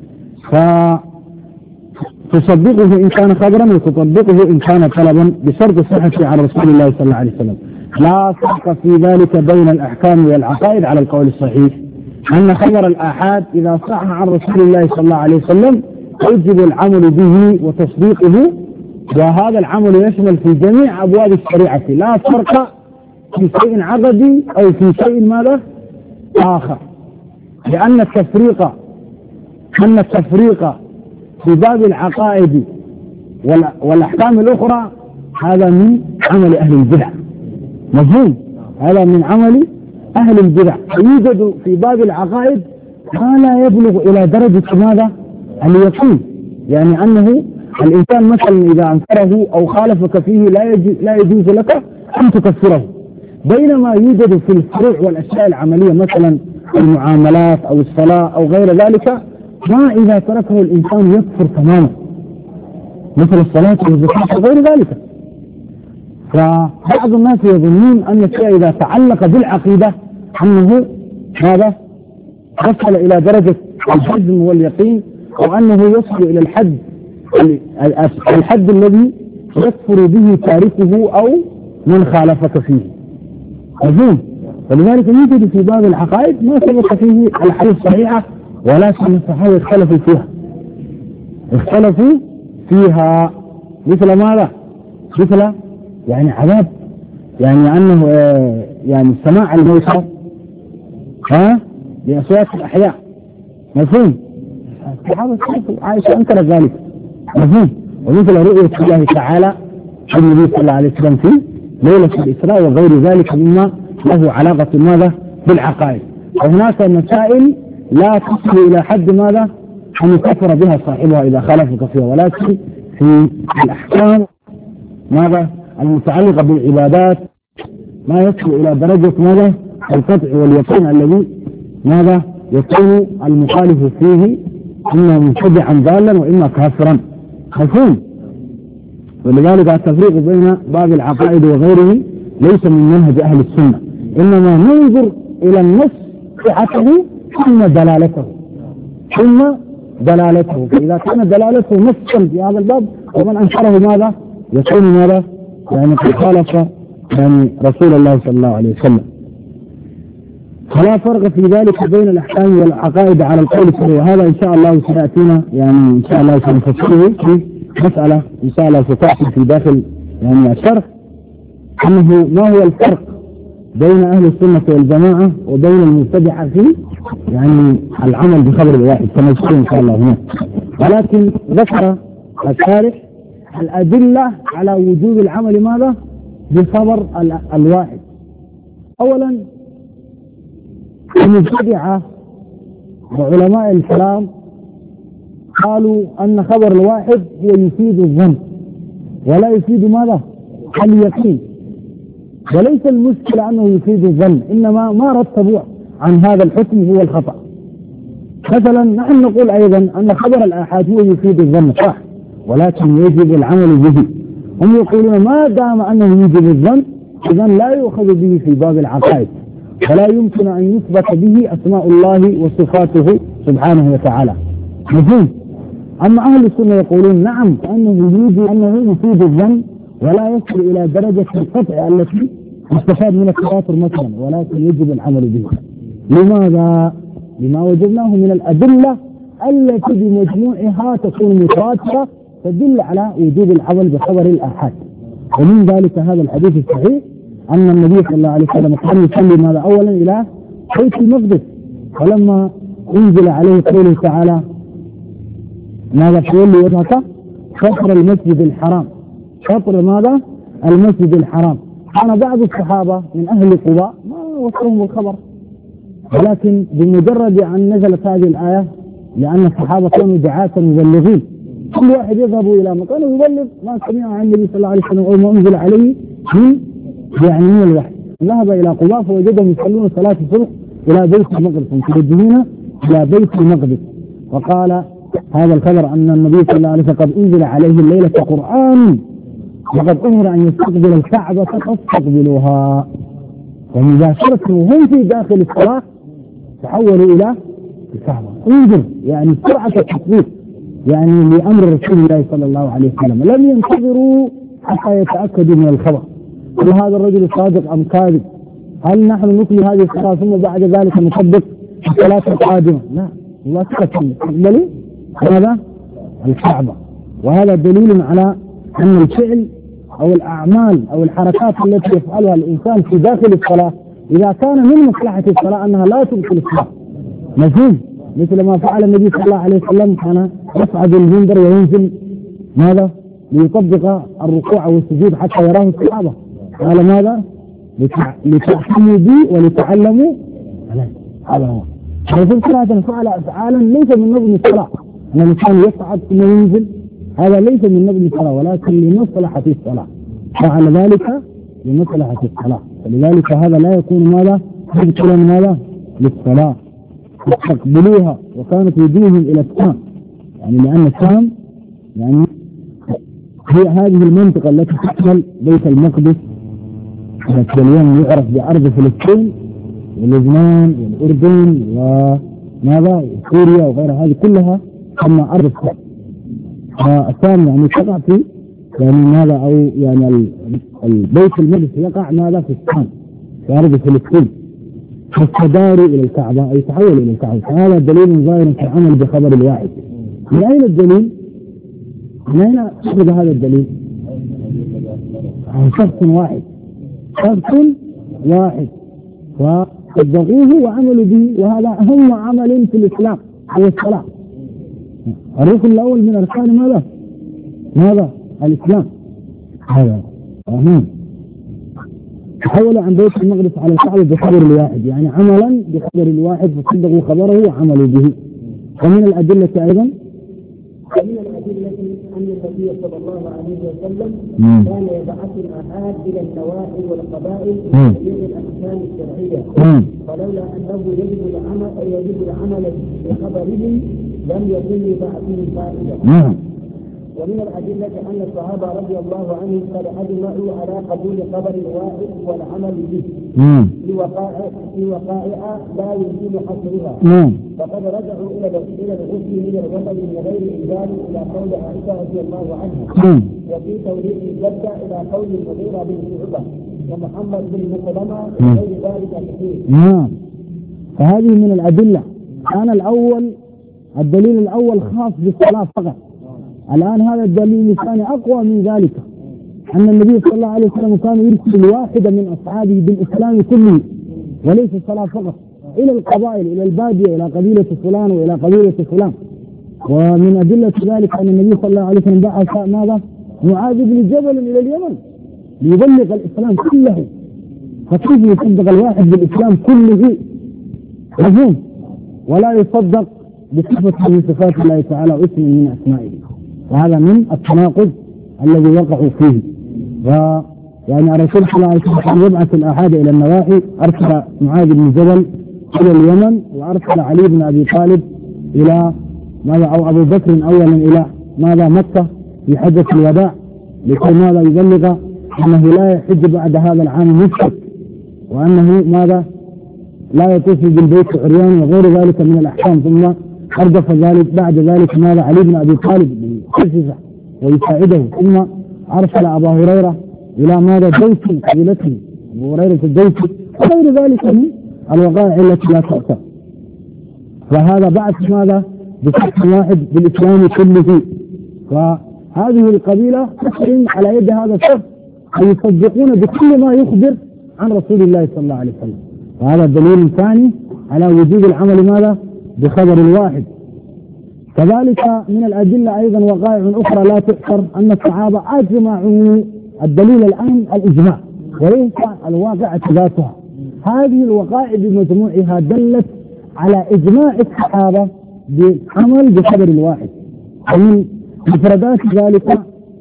فتصدقه إن كان خبرا وتطبقه إن كان طلبا بشرط صحته عن رسول الله صلى الله عليه وسلم. لا فرق في ذلك بين الأحكام والعقائد على القول الصحيح، أن خبر الآحاد إذا صح عن رسول الله صلى الله عليه وسلم يجب العمل به وتصديقه، وهذا العمل يشمل في جميع أبواب الشريعة، لا فرق في شيء عقدي أو في شيء ماذا آخر، لأن التفريق في باب العقائد والأحكام الأخرى هذا من عمل أهل البدع. مفهوم؟ هذا من عمل أهل البدع. يوجد في باب العقائد ما لا يبلغ إلى درجة ماذا اليقين، يعني أنه الإنسان مثلا إذا أنكره أو خالفك فيه لا يجوز لك أن تكفره، بينما يوجد في الفروع والأشياء العملية مثلا المعاملات أو الصلاة أو غير ذلك ما إذا تركه الإنسان يكفر تماما، مثل الصلاة والزكاة وغير ذلك. فبعض الناس يظنون أن الشيء إذا تعلق بالعقيدة أنه هذا وصل إلى درجة الحزم واليقين، أو أنه يصل إلى الحد الذي يكفر به تاركه أو من خالفك فيه. مفهوم؟ ولذلك يوجد في باب العقائد ما ثبت فيه الحديث الصحيحة، ولكن الصحابة اختلفوا فيها مثل ماذا؟ مثل عذاب أنه سماع الموتى لأصوات الأحياء. مفهوم؟ الصحابة اختلفوا، عائشة أنكرت ذلك. مفهوم؟ ومثل رؤية الله تعالى النبي صلى الله عليه وسلم في ليلة الإسراء وغير ذلك مما له علاقة ماذا بالعقائد. وهناك مسائل لا تصل إلى حد ماذا أن يكفر بها صاحبها إذا خالفك فيها، ولكن في الأحكام ماذا المتعلقة بالعبادات ما يصل إلى درجة ماذا القطع واليقين الذي ماذا يكون المخالف فيه إما مبتدعا ضالا وإما كافرا. مفهوم؟ ولذلك التفريق بين باب العقائد وغيره ليس من منهج أهل السنة، إنما ننظر إلى النص صحته ثم دلالته، فإذا كان دلالته نصا في هذا الباب ومن أنكره ماذا يكون ماذا قد خالف رسول الله صلى الله عليه وسلم. فلا فرق في ذلك بين الأحكام والعقائد على القول الصحيح، وهذا إن شاء الله سيأتينا إن شاء الله سنفصله في مسألة إن شاء الله ستأتي في داخل الشرح أنه ما هو الفرق بين أهل السنة والجماعة وبين المبتدعة في يعني العمل بخبر الواحد كما يقول إن شاء الله هنا. ولكن ذكر الشارح الأدلة على وجوب العمل ماذا؟ بخبر الواحد. أولا المبتدعة وعلماء الكلام قالوا أن خبر الواحد هو يفيد الظن ولا يفيد ماذا؟ اليقين، وليس المشكلة أنه يفيد الظن، إنما ما رتبوا عن هذا الحكم هو الخطأ. مثلا نحن نقول أيضا أن خبر الآحاد هو يفيد الظن صح، ولكن يجب العمل به. هم يقولون ما دام أنه يجب الظن إذن لا يؤخذ به في باب العقائد، ولا يمكن أن يثبت به أسماء الله وصفاته سبحانه وتعالى. مفهوم؟ أما أهل السنة يقولون نعم أنه يفيد الظن ولا يصل إلى درجة القطع التي يستفاد من التواتر مثلا، ولكن يجب العمل به. لماذا؟ لما وجدناه من الأدلة التي بمجموعها تكون متواترة تدل على وجوب العمل بخبر الآحاد. ومن ذلك هذا الحديث الصحيح أن النبي صلى الله عليه وسلم كان يصلي ماذا؟ أولا إلى بيت المقدس، ولما انزل عليه قوله تعالى ماذا؟ تولي وجهك شطر المسجد الحرام. شطر ماذا؟ المسجد الحرام. كان بعض الصحابة من أهل قباء ما وصلهم الخبر، ولكن بمجرد أن نزلت هذه الآية لأن الصحابة كانوا دعاة مبلغين، كل واحد يذهب إلى مكان ويبلغ ما سمع عن النبي صلى الله عليه وسلم أو ما أنزل عليه من الوحي. ذهب إلى قباء فوجدهم يصلون صلاة الصبح إلى بيت المقدس، متوجهين إلى بيت المقدس. وقال هذا الخبر أن النبي صلى الله عليه وسلم قد أنزل عليه الليلة قرآن وقد أمر أن يستقبل الكعبة فاستقبلوها. ومباشرة وهم في داخل الصلاة تحولوا إلى الكعبة. انظر يعني سرعة التطبيق يعني لأمر رسول الله صلى الله عليه وسلم، لم ينتظروا حتى يتأكدوا من الخبر. هل هذا الرجل صادق أم كاذب؟ هل نحن نكمل هذه الصلاة ثم بعد ذلك نطبق الصلاة القادمة؟ لا، مباشرة تقبلوا هذا الكعبة. وهذا دليل على أن الفعل أو الأعمال أو الحركات التي يفعلها الإنسان في داخل الصلاة إذا كان من مصلحة الصلاة أنها لا تبطل الصلاة. مفهوم؟ مثل ما فعل النبي صلى الله عليه وسلم، كان يصعد المنبر وينزل ماذا؟ ليطبق الركوع والسجود حتى يراه الصحابة. قال ماذا؟ لتحكموا بي ولتعلموا علي. هذا هو. ففي الصلاة فعل أفعالا ليس من نظم الصلاة، أن الإنسان يصعد ثم ينزل، هذا ليس من نظم الصلاة ولكن لمصلحة الصلاة. فعل ذلك لمصلحة الصلاة، فلذلك هذا لا يكون ماذا؟ مبطلا ماذا؟ للصلاة. استقبلوها وكانت وجوههم إلى الشام، يعني لأن الشام يعني هي هذه المنطقة التي تشمل بيت المقدس، التي اليوم يعرف بأرض فلسطين ولبنان والأردن وماذا؟ سوريا وغير هذه كلها تسمى أرض الشام. فالشام يعني تقع في يعني ماذا؟ أو يعني البيت المقدس يقع ماذا؟ في الشام في أرض فلسطين. فاستداروا إلى الكعبة أي تحولوا إلى الكعبة. فهذا دليل ظاهر في العمل بخبر الواحد. من أين الدليل؟ من أين أخذ هذا الدليل؟ عن شخص واحد، شخص واحد وصدقوه وعملوا به، وهذا أهم عمل في الإسلام هو الصلاة. الركن الأول من أركان ماذا؟ ماذا؟ الإسلام. هذا أهم. تحولوا عن بيت المقدس على الكعبة بخبر الواحد، يعني عملا بخبر الواحد فصدقوا خبره وعملوا به. ومن الأدلة أيضا ومن الأدلة أن النبي صلى الله عليه وسلم كان يبعث الآحاد إلى النواحي والقبائل بتبليغ الأحكام الشرعية، فلولا أنه يجب العمل بخبرهم لم يكن لبعثهم فائدة. ومن الأدلة أن الصحابة رضي الله عنهم قد أجمعوا على قبول خبر الواحد والعمل به في وقائع لا يمكن حصرها، فقد رجعوا إلى الغسل من الوطن من غير إنزال إلى قول عائشة رضي الله عنها، وفي توليد الجدة إلى قول المغيرة بن شعبة ومحمد بن مسلمة وغير ذلك كثير. فهذه من الأدلة. كان الدليل الأول خاص بالصلاة فقط، الآن هذا الدليل الثاني أقوى من ذلك، أن النبي صلى الله عليه وسلم كان يرسل واحدا من أصحابه بالإسلام كله وليس الصلاة فقط إلى القبائل، إلى البادية، إلى قبيلة فلان وإلى قبيلة فلان. ومن أدلة ذلك أن النبي صلى الله عليه وسلم بعث ماذا؟ معاذ بن جبل إلى اليمن ليبلغ الإسلام كله. فكيف يصدق الواحد بالإسلام كله؟ مفهوم؟ ولا يصدق بصفة من صفات الله تعالى واسم من أسمائه. وهذا من التناقض الذي وقعوا فيه. يعني الرسول صلى الله عليه وسلم يبعث الآحاد إلى النواحي، أرسل معاذ بن جبل إلى اليمن، وأرسل علي بن أبي طالب إلى ماذا، أو أبو بكر أولا إلى ماذا، مكة في حجة الوداع، لكي ماذا يبلغ أنه لا يحج بعد هذا العام مشرك، وأنه ماذا لا يطوف بالبيت عريان وغير ذلك من الأحكام. ثم أردف ذلك بعد ذلك ماذا علي بن أبي طالب يحفزه ويساعده. ثم أرسل أبا هريرة إلى ماذا دوس قبيلته، أبو هريرة الدوسي، وغير ذلك من الوقائع التي لا تؤثر. وهذا بعث ماذا بشخص واحد بالإسلام كله. فهذه القبيلة تحرم على يد هذا الشخص أن يصدقون بكل ما يخبر عن رسول الله صلى الله عليه وسلم. وهذا دليل ثاني على وجوب العمل ماذا بخبر الواحد. كذلك من الأدلة أيضا وقائع أخرى لا تحصر أن الصحابة أجمعوا. الدليل الآن الإجماع وليس الواقعة ذاتها. هذه الوقائع بمجموعها دلت على إجماع الصحابة بالعمل بخبر الواحد. ومن مفردات ذلك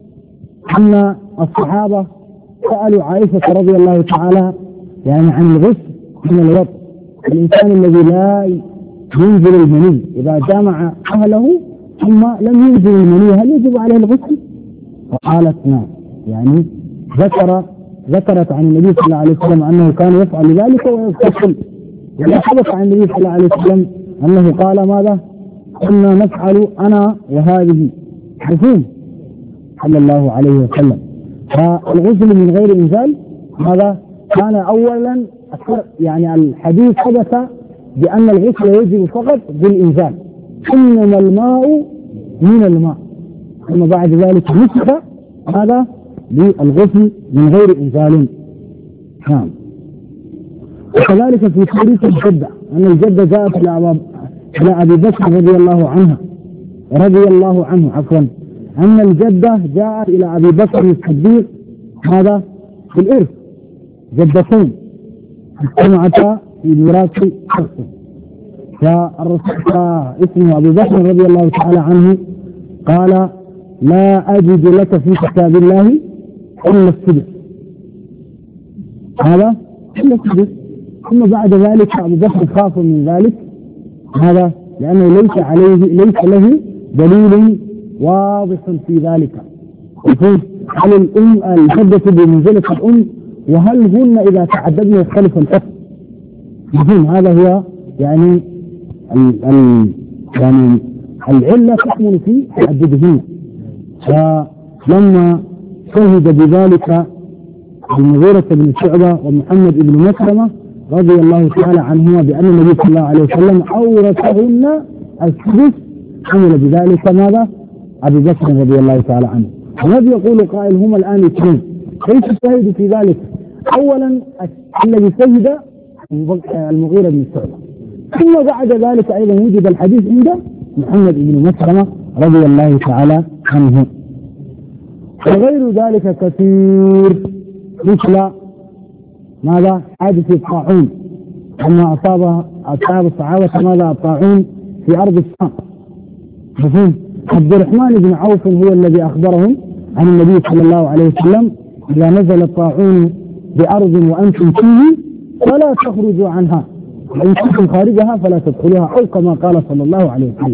أن الصحابة سألوا عائشة رضي الله تعالى يعني عن الغسل من الوضع. الإنسان الذي لا ينزل المني إذا جامع أهله ثم لم ينزل المني هل يجب عليه الغسل؟ وقالت نعم. يعني ذكرت عن النبي صلى الله عليه وسلم أنه كان يفعل ذلك ويغتسل. وحدث عن النبي صلى الله عليه وسلم أنه قال ماذا؟ كنا نفعل أنا وهذه حفوم صلى الله عليه وسلم. فالغسل من غير إنزال هذا كان أولا يعني الحديث ثبت بأن الغسل يجب فقط بالإنزال، إنما الماء من الماء. ثم بعد ذلك نسخ هذا بالغسل من غير إنزال. نعم. وكذلك في تاريخ الجدة أن الجدة جاءت إلى أبي بكر رضي الله عنه أن الجدة جاءت إلى أبي بكر الصديق هذا في الإرث، جدتين اجتمعتا في ميراث شخص. فالرسول اسمه أبي بكر رضي الله تعالى عنه قال لا أجد لك في كتاب الله إلا السدس، هذا إلا السدس. ثم بعد ذلك أبو بكر خاف من ذلك هذا لأنه ليس له دليل واضح في ذلك. هل الأم الجدة بمنزلة الأم؟ وهل هن إذا تعددن يختلف الحكم؟ هذا هو يعني العلة تكمن في تعددهن. فلما شهد بذلك المغيرة بن شعبة ومحمد بن مسلمة رضي الله تعالى عنهما بأن النبي صلى الله عليه وسلم أورثهن السدس، عمل بذلك ماذا؟ أبي بكر رضي الله تعالى عنه. وماذا يقول قائل هما الآن اثنين، كيف الشاهد في ذلك؟ أولا الذي شهد المغيرة بن شعبة، ثم بعد ذلك أيضا وجد الحديث عند محمد بن مسلمة رضي الله تعالى عنه. وغير ذلك كثير مثل ماذا؟ حادث الطاعون، لما أصاب الصحابة ماذا؟ الطاعون في أرض الشام. عبد الرحمن بن عوف هو الذي أخبرهم عن النبي صلى الله عليه وسلم إذا نزل الطاعون بأرض وأنتم فيه فلا تخرجوا عنها، وإن كنتم خارجها فلا تدخلوها، أو كما قال صلى الله عليه وسلم.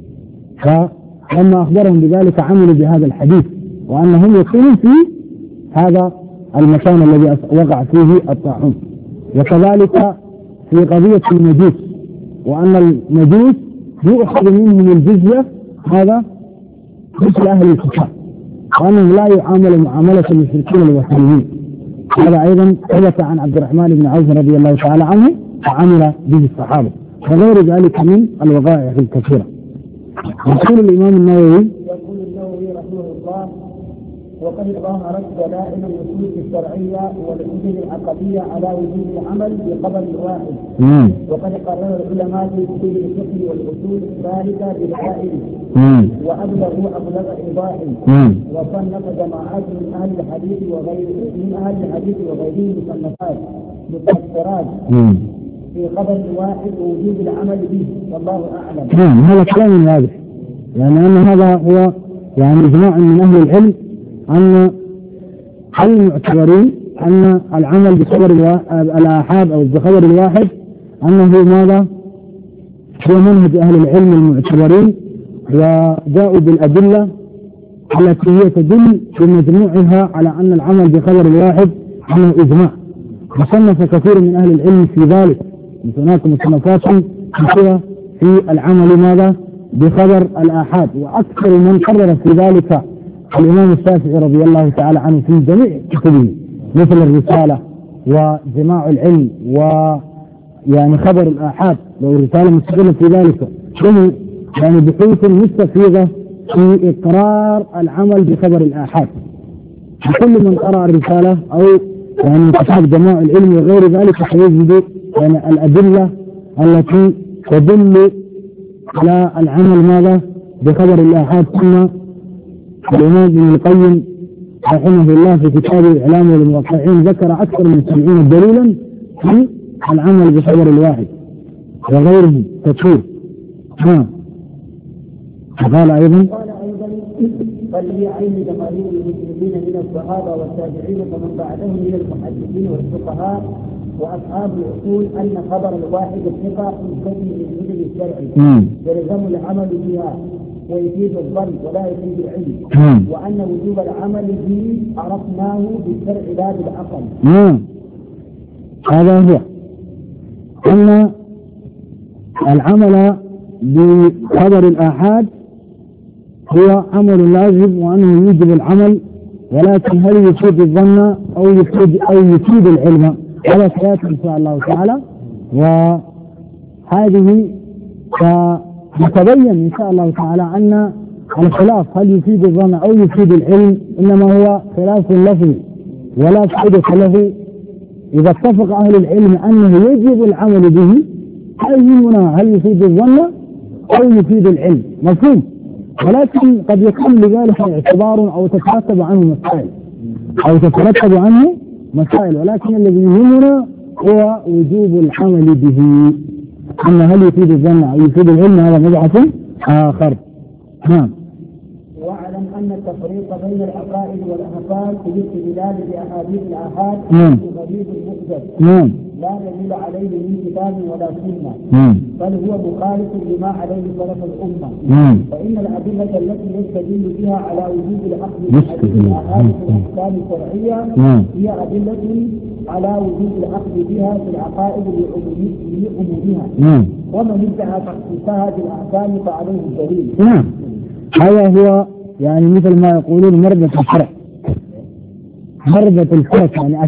فلما أخبرهم بذلك عملوا بهذا الحديث وأنهم يكونون في هذا المكان الذي وقع فيه الطاعون. وكذلك في قضية المجوس، وأن المجوس يؤخذ منهم الجزية هذا مثل أهل الكتاب، وأنهم لا يعامل معاملة المشركين الوثنيين. هذا أيضا ثبت عن عبد الرحمن بن عوف رضي الله تعالى عنه وعمل به الصحابة، وغير ذلك من الوقائع الكثيرة. يقول الإمام النووي رحمه الله: وقد ظهرت دلائل النصوص الشرعيه والحجج العقليه على وجوب العمل بخبر واحد. وقد قرر العلماء في كتب الفقه والاصول ذلك بدلائل وابلغوا ابلغ ايضاح. وصنف جماعات من اهل الحديث وغيرهم مصنفات مفسرات في خبر واحد ووجوب العمل به، والله اعلم. هذا كلام واضح، يعني أن هذا هو يعني إجماع من أهل العلم أن المعتبرين أن العمل بخبر الآحاد أو بخبر الواحد أنه ماذا؟ هو منهج أهل العلم المعتبرين، وجاءوا بالأدلة التي هي تدل بمجموعها على أن العمل بخبر الواحد أنه إجماع. وصنف كثير من أهل العلم في ذلك، هناك مصنفات كثيرة في العمل ماذا؟ بخبر الآحاد. وأكثر من قرر في ذلك الإمام الشافعي رضي الله تعالى عنه في جميع كتبه مثل الرسالة وجماع العلم ويعني خبر الآحاد، لو الرسالة مستقلة في ذلك له يعني بحوث مستفيضة في إقرار العمل بخبر الآحاد. بكل من قرأ الرسالة أو يعني كتاب جماع العلم وغير ذلك سيجد يعني الأدلة التي تدل على العمل ماذا؟ بخبر الآحاد. ثم الإمام ابن القيم رحمه الله في كتابه إعلام الموقعين ذكر أكثر من 70 دليلا في العمل بخبر الواحد وغيره كثير. قال أيضا فالذي عين جماهير المسلمين من الصحابة والتابعين ومن بعدهم من المحدثين والفقهاء وأصحاب الأصول أن خبر الواحد الثقة يكفي من الحجج الشرعي يلزم العمل بها ويفيد الظن ولا يفيد العلم، وأن وجوب العمل به عرفناه بالشرع لا بالعقل. هذا هو أن العمل بخبر الآحاد هو عمل لازم وأنه يوجب العمل، ولكن هل يفيد الظن أو يفيد العلم؟ هذا سيأتي إن شاء الله تعالى، وهذه سيتبين إن شاء الله تعالى أن الخلاف هل يفيد الظن أو يفيد العلم إنما هو خلاف لفظي ولا فائدة له. إذا اتفق أهل العلم أنه يجب العمل به هنا هل يفيد الظن أو يفيد العلم، مفهوم، ولكن قد يكون لذلك اعتبار أو تترتب عنه مسائل ولكن الذي يهمنا هو وجوب العمل به. أما هل يفيد الظن أو يفيد العلم هذا مبحث آخر. واعلم أن التفريق بين العقائد والأحكام في الاستدلال بأحاديث الآحاد غريب محدث لا دليل عليه من كتاب ولا سنة، بل هو مخالف لما عليه سلف الأمة. فإن الأدلة التي يستدل بها على وجود العقل بأحاديث الآحاد في الأحكام الشرعية هي أدلة على وجود العقل بها في العقائد لعمومها، ومن ادعى تخصيصها بالأحكام فعليه الدليل. هذا هو يعني مثل ما يقولون مربة الفرق، يعني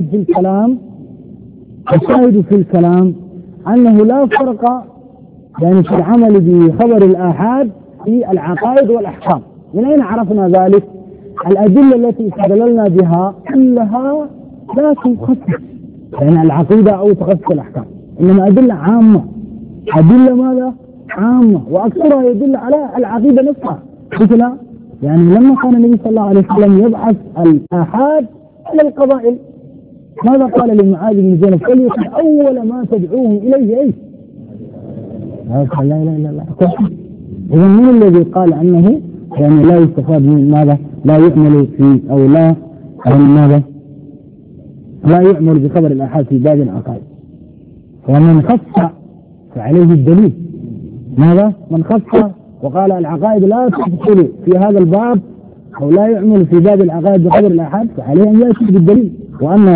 الشاهد في الكلام أنه لا فرق يعني في العمل بخبر الآحاد في العقائد والأحكام. من أين عرفنا ذلك؟ الأدلة التي استدللنا بها كلها لا تخصص يعني العقيدة أو تخصص الأحكام، إنما أدلة عامة. أدلة ماذا؟ عامة، وأكثرها يدل على العقيدة نفسها. مثل يعني لما كان النبي صلى الله عليه وسلم يبعث الآحاد على القبائل ماذا قال لمعاذ بن جبل؟ فليكن أول ما تدعوهم إليه إيش؟ لا إله إلا الله. إذا من الذي قال أنه يعني لا يستفاد من ماذا؟ لا يعمل في أو لا يعني ماذا؟ لا يعمل بخبر الآحاد في باب العقائد. ومن خص فعليه الدليل. ماذا؟ من خص وقال العقائد لا تدخل في هذا الباب أو لا يعمل في باب العقائد بخبر الآحاد فعليه أن يأتي بالدليل. وأنى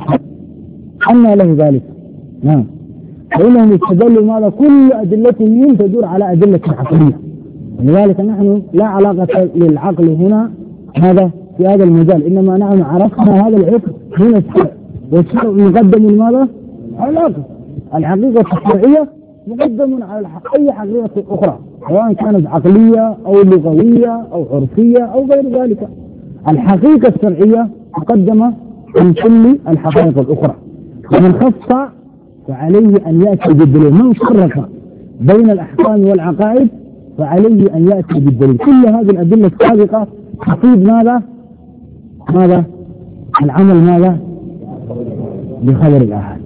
له ذلك. نعم. فإنهم يستدلوا ماذا؟ كل أدلتهم تدور على أدلة عقلية، لذلك نحن لا علاقة للعقل هنا هذا في هذا المجال، إنما نحن عرفنا هذا العقل من الشرع، والشرع مقدم ماذا؟ على العقل. الحقيقة الشرعية مقدم على أي حقيقة أخرى سواء كانت عقلية أو لغوية أو عرفية أو غير ذلك. الحقيقة الشرعية مقدمة عن كل الحقائق الأخرى، ومن خص فعليه أن يأتي بالدليل، من فرق بين الأحكام والعقائد فعليه أن يأتي بالدليل. كل هذه الأدلة السابقة تفيد ماذا؟ العمل ماذا؟ بخبر الآحاد.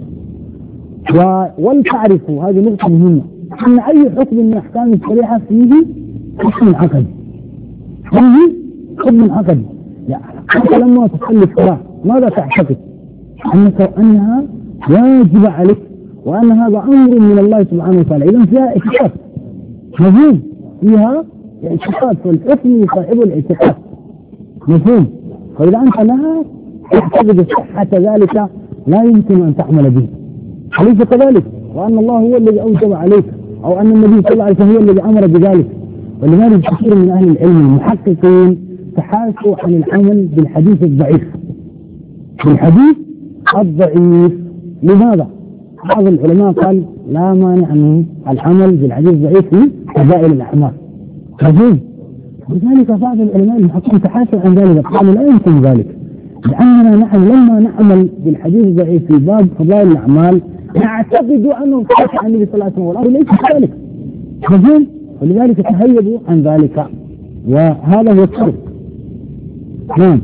ولتعرفوا هذه نقطة مهمة، أن أي حكم من أحكام الشريعة فيه حكم عقدي، فيه حكم عقدي. يعني أنت لما تصلي الصلاة ماذا تعتقد؟ أنها واجب عليك، وأن هذا أمر من الله سبحانه وتعالى، إذن فيها اعتقاد مفهوم، فيها اعتقاد، فالحكم يصاحب الاعتقاد مفهوم. فإذا أنت لا تعتقد صحة ذلك لا يمكن أن تعمل به، أليس كذلك؟ وأن الله هو الذي أوجب عليك، أو أن النبي صلى الله عليه وسلم هو الذي أمر بذلك. ولذلك كثير من أهل العلم المحققين تحاشوا عن العمل بالحديث الضعيف، بالحديث الضعيف. لماذا؟ بعض العلماء قال لا مانع من العمل بالحديث الضعيف في فضائل الأعمال، مفهوم. لذلك بعض العلماء المحققين تحاشوا عن ذلك، قالوا لا يمكن ذلك، لأننا نحن لما نعمل بالحديث الضعيف في باب فضائل الأعمال نعتقد أنه صح عن النبي صلى الله عليه وسلم، والأمر ليس كذلك، مفهوم. ولذلك تهيبوا عن ذلك، وهذا هو الفرق. نعم.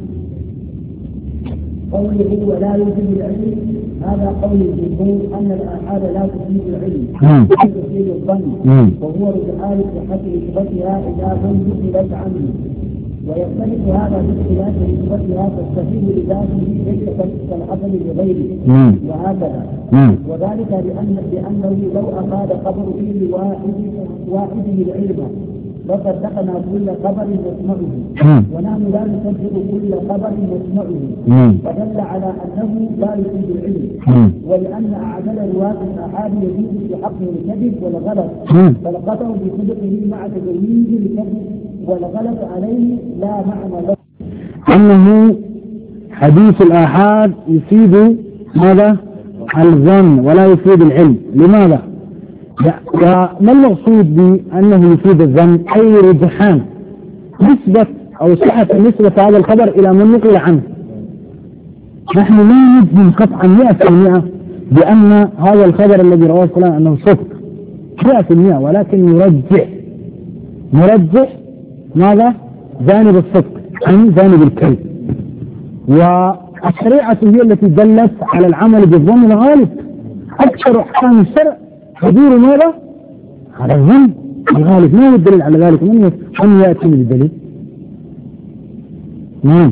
قوله ولا يفيد العلم، هذا قول الجمهور أن الآحاد لا تفيد العلم، بل تفيد الظن، وهو رجحان صحة نسبتها إذا لم نقلت عنه، ويختلف هذا باختلاف نسبتها فالصحيح لذاته ليس كالحسن لغيره، وهكذا. وذلك لأنه لو أفاد خبر كل واحد العلم لصدقنا كل خبر نسمعه، ونحن لا نصدق كل خبر نسمعه، فدل على أنه لا يفيد العلم. ولأن أعدل رواة الآحاد يجوز في حقه الكذب والغلط، فالقطع بصدقه مع تجويز الكذب والغلط عليه لا معنى له. أنه حديث الآحاد يفيد ماذا؟ الظن ولا يفيد العلم. لماذا؟ وما المقصود بأنه يفيد الظن؟ أي رجحان نسبة أو صحة نسبة هذا الخبر إلى من نقل عنه. نحن لا نجزم قطعا 100% بأن هذا الخبر الذي رواه فلان أنه صدق 100%، ولكن نرجح ماذا؟ جانب الصدق عن جانب الكذب. والشريعة هي التي دلت على العمل بالظن الغالب. أكثر أحكام الشرع تدور ماذا؟ على الظن الغالب. ما هو الدليل على ذلك؟ من يأتي بالدليل؟ نعم.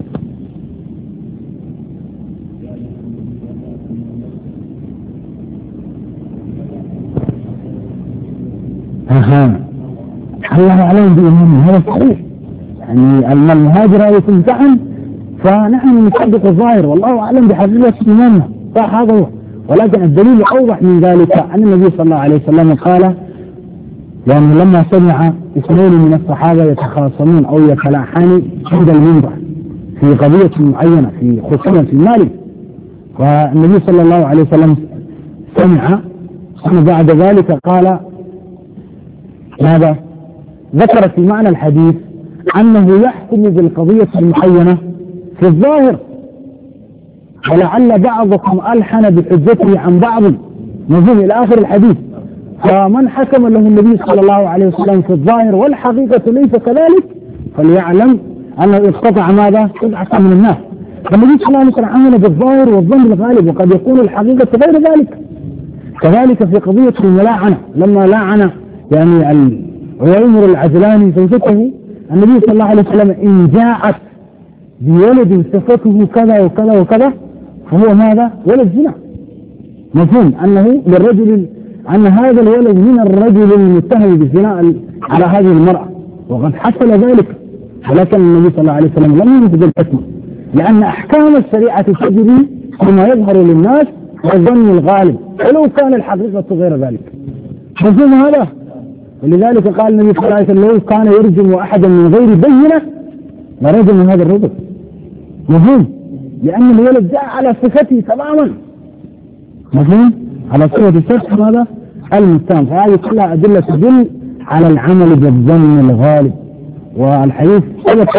الله أعلم بإيمانه، هذا صحيح. يعني المهاجر يتمتحن فنحن نصدق الظاهر، والله أعلم بحقيقة إيمانه، صح هذا هو. ولكن الدليل أوضح من ذلك أن النبي صلى الله عليه وسلم قال، يعني لما سمع اثنين من الصحابة يتخاصمون أو يتلاحان عند المنبر في قضية معينة في خصوصا في المال، والنبي صلى الله عليه وسلم سمع، ثم بعد ذلك قال ماذا؟ ذكر في معنى الحديث أنه يحكم بالقضية المعينة في الظاهر، ولعل بعضكم ألحن بحجته عن بعض، نظم إلى آخر الحديث. فمن حكم له النبي صلى الله عليه وسلم في الظاهر والحقيقة ليس كذلك فليعلم أنه اقتطع ماذا؟ قطعة من الناس. فالنبي صلى الله عليه وسلم عمل بالظاهر والظن الغالب، وقد يكون الحقيقة غير ذلك. كذلك في قضية الملاعنة، لما لاعن يعني عويمر العجلاني زوجته، النبي صلى الله عليه وسلم إن جاءت بولد صفته كذا وكذا وكذا فهو ماذا؟ ولد زنا. مفهوم أنه للرجل، أن هذا الولد من الرجل المتهم بالزنا على هذه المرأة، وقد حصل ذلك، ولكن النبي صلى الله عليه وسلم لم ينفذ الحكم، لأن أحكام الشريعة تجري كما يظهر للناس والظن الغالب، ولو كان الحقيقة غير ذلك. مفهوم هذا؟ ولذلك قال النبي صلى الله عليه وسلم لو كان يرجم أحدا من غير بينة لرجم هذا الرجل. مفهوم؟ لأن الولد جاء على صفته تماما، مفهوم؟ على صفة الشخص هذا المتهم. فهذه كلها أدلة تدل على العمل بالظن الغالب. والحديث ثبت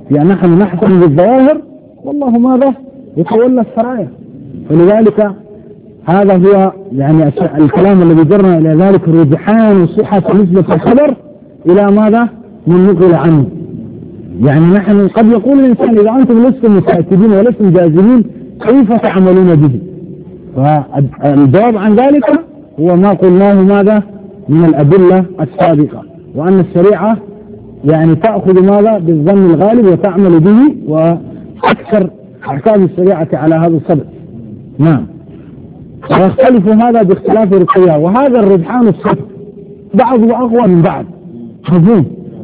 يعني نحن نحكم بالظواهر والله ماذا يتولى السرايا. فلذلك هذا هو يعني الكلام الذي جرنا إلى ذلك رجحان صحة نسبة الخبر إلى ماذا من نقل عنه. يعني نحن قد يقول الإنسان إذا أنتم لستم متأكدين ولستم جازمين كيف تعملون به؟ فالجواب عن ذلك هو ما قلناه ماذا من الأدلة السابقة، وأن الشريعة يعني تأخذ ماذا بالظن الغالب وتعمل به، وأكثر أحكام الشريعة على هذا السبب. نعم. ويختلف هذا باختلاف رقية، وهذا الرجحان الصدق بعضه أقوى من بعض. مفهوم؟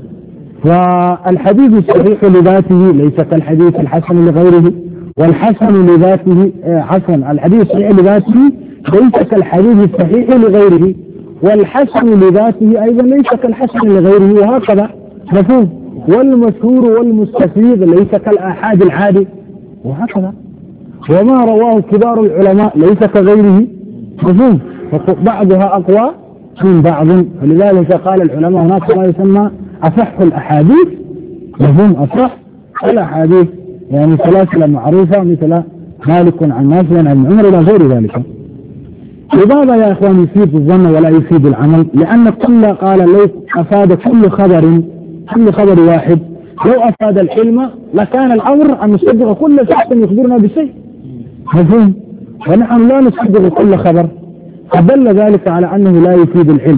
والحديث الصحيح لذاته ليس كالحديث الحسن لغيره، والحسن لذاته الحديث الصحيح لذاته ليس كالحديث الصحيح لغيره، والحسن لذاته أيضا ليس كالحسن لغيره، وهكذا. مفهوم؟ والمشهور والمستفيض ليس كالآحاد العادي، وهكذا. وما رواه كبار العلماء ليس كغيره. مفهوم؟ بعضها أقوى من بعض. فلذلك قال العلماء هناك ما يسمى أصح الأحاديث. مفهوم؟ أصح الأحاديث يعني سلاسل معروفة مثل مالك عن نافع عن عمر إلى غير ذلك. لماذا يا إخوان يفيد الظن ولا يفيد العمل؟ لأن كل قال لو أفاد كل خبر واحد لو أفاد العلم لكان الأمر أن نصدق كل شخص يخبرنا بشيء. مفهوم؟ ونحن لا نصدق كل خبر، فدل ذلك على أنه لا يفيد العلم.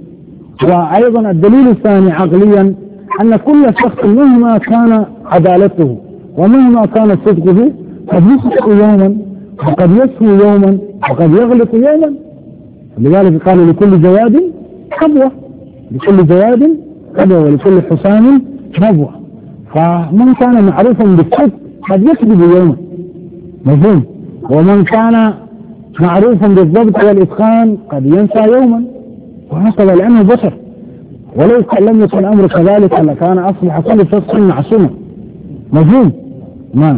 وأيضا الدليل الثاني عقليا أن كل شخص مهما كان عدالته ومهما كان صدقه قد يخطئ يوما وقد يسهو يوما وقد يغلط يوما. لذلك قال لكل جواد كبوة، لكل جواد كبوة ولكل حسام نبوة. فمن كان معروفا بالصدق قد يكذب يوما. مفهوم؟ ومن كان معروفا بالضبط والإتقان قد ينسى يوما، وهكذا لأنه بشر. ولو لم يكن الأمر كذلك لكان أصبح كل شخص معصوما. مفهوم؟ نعم.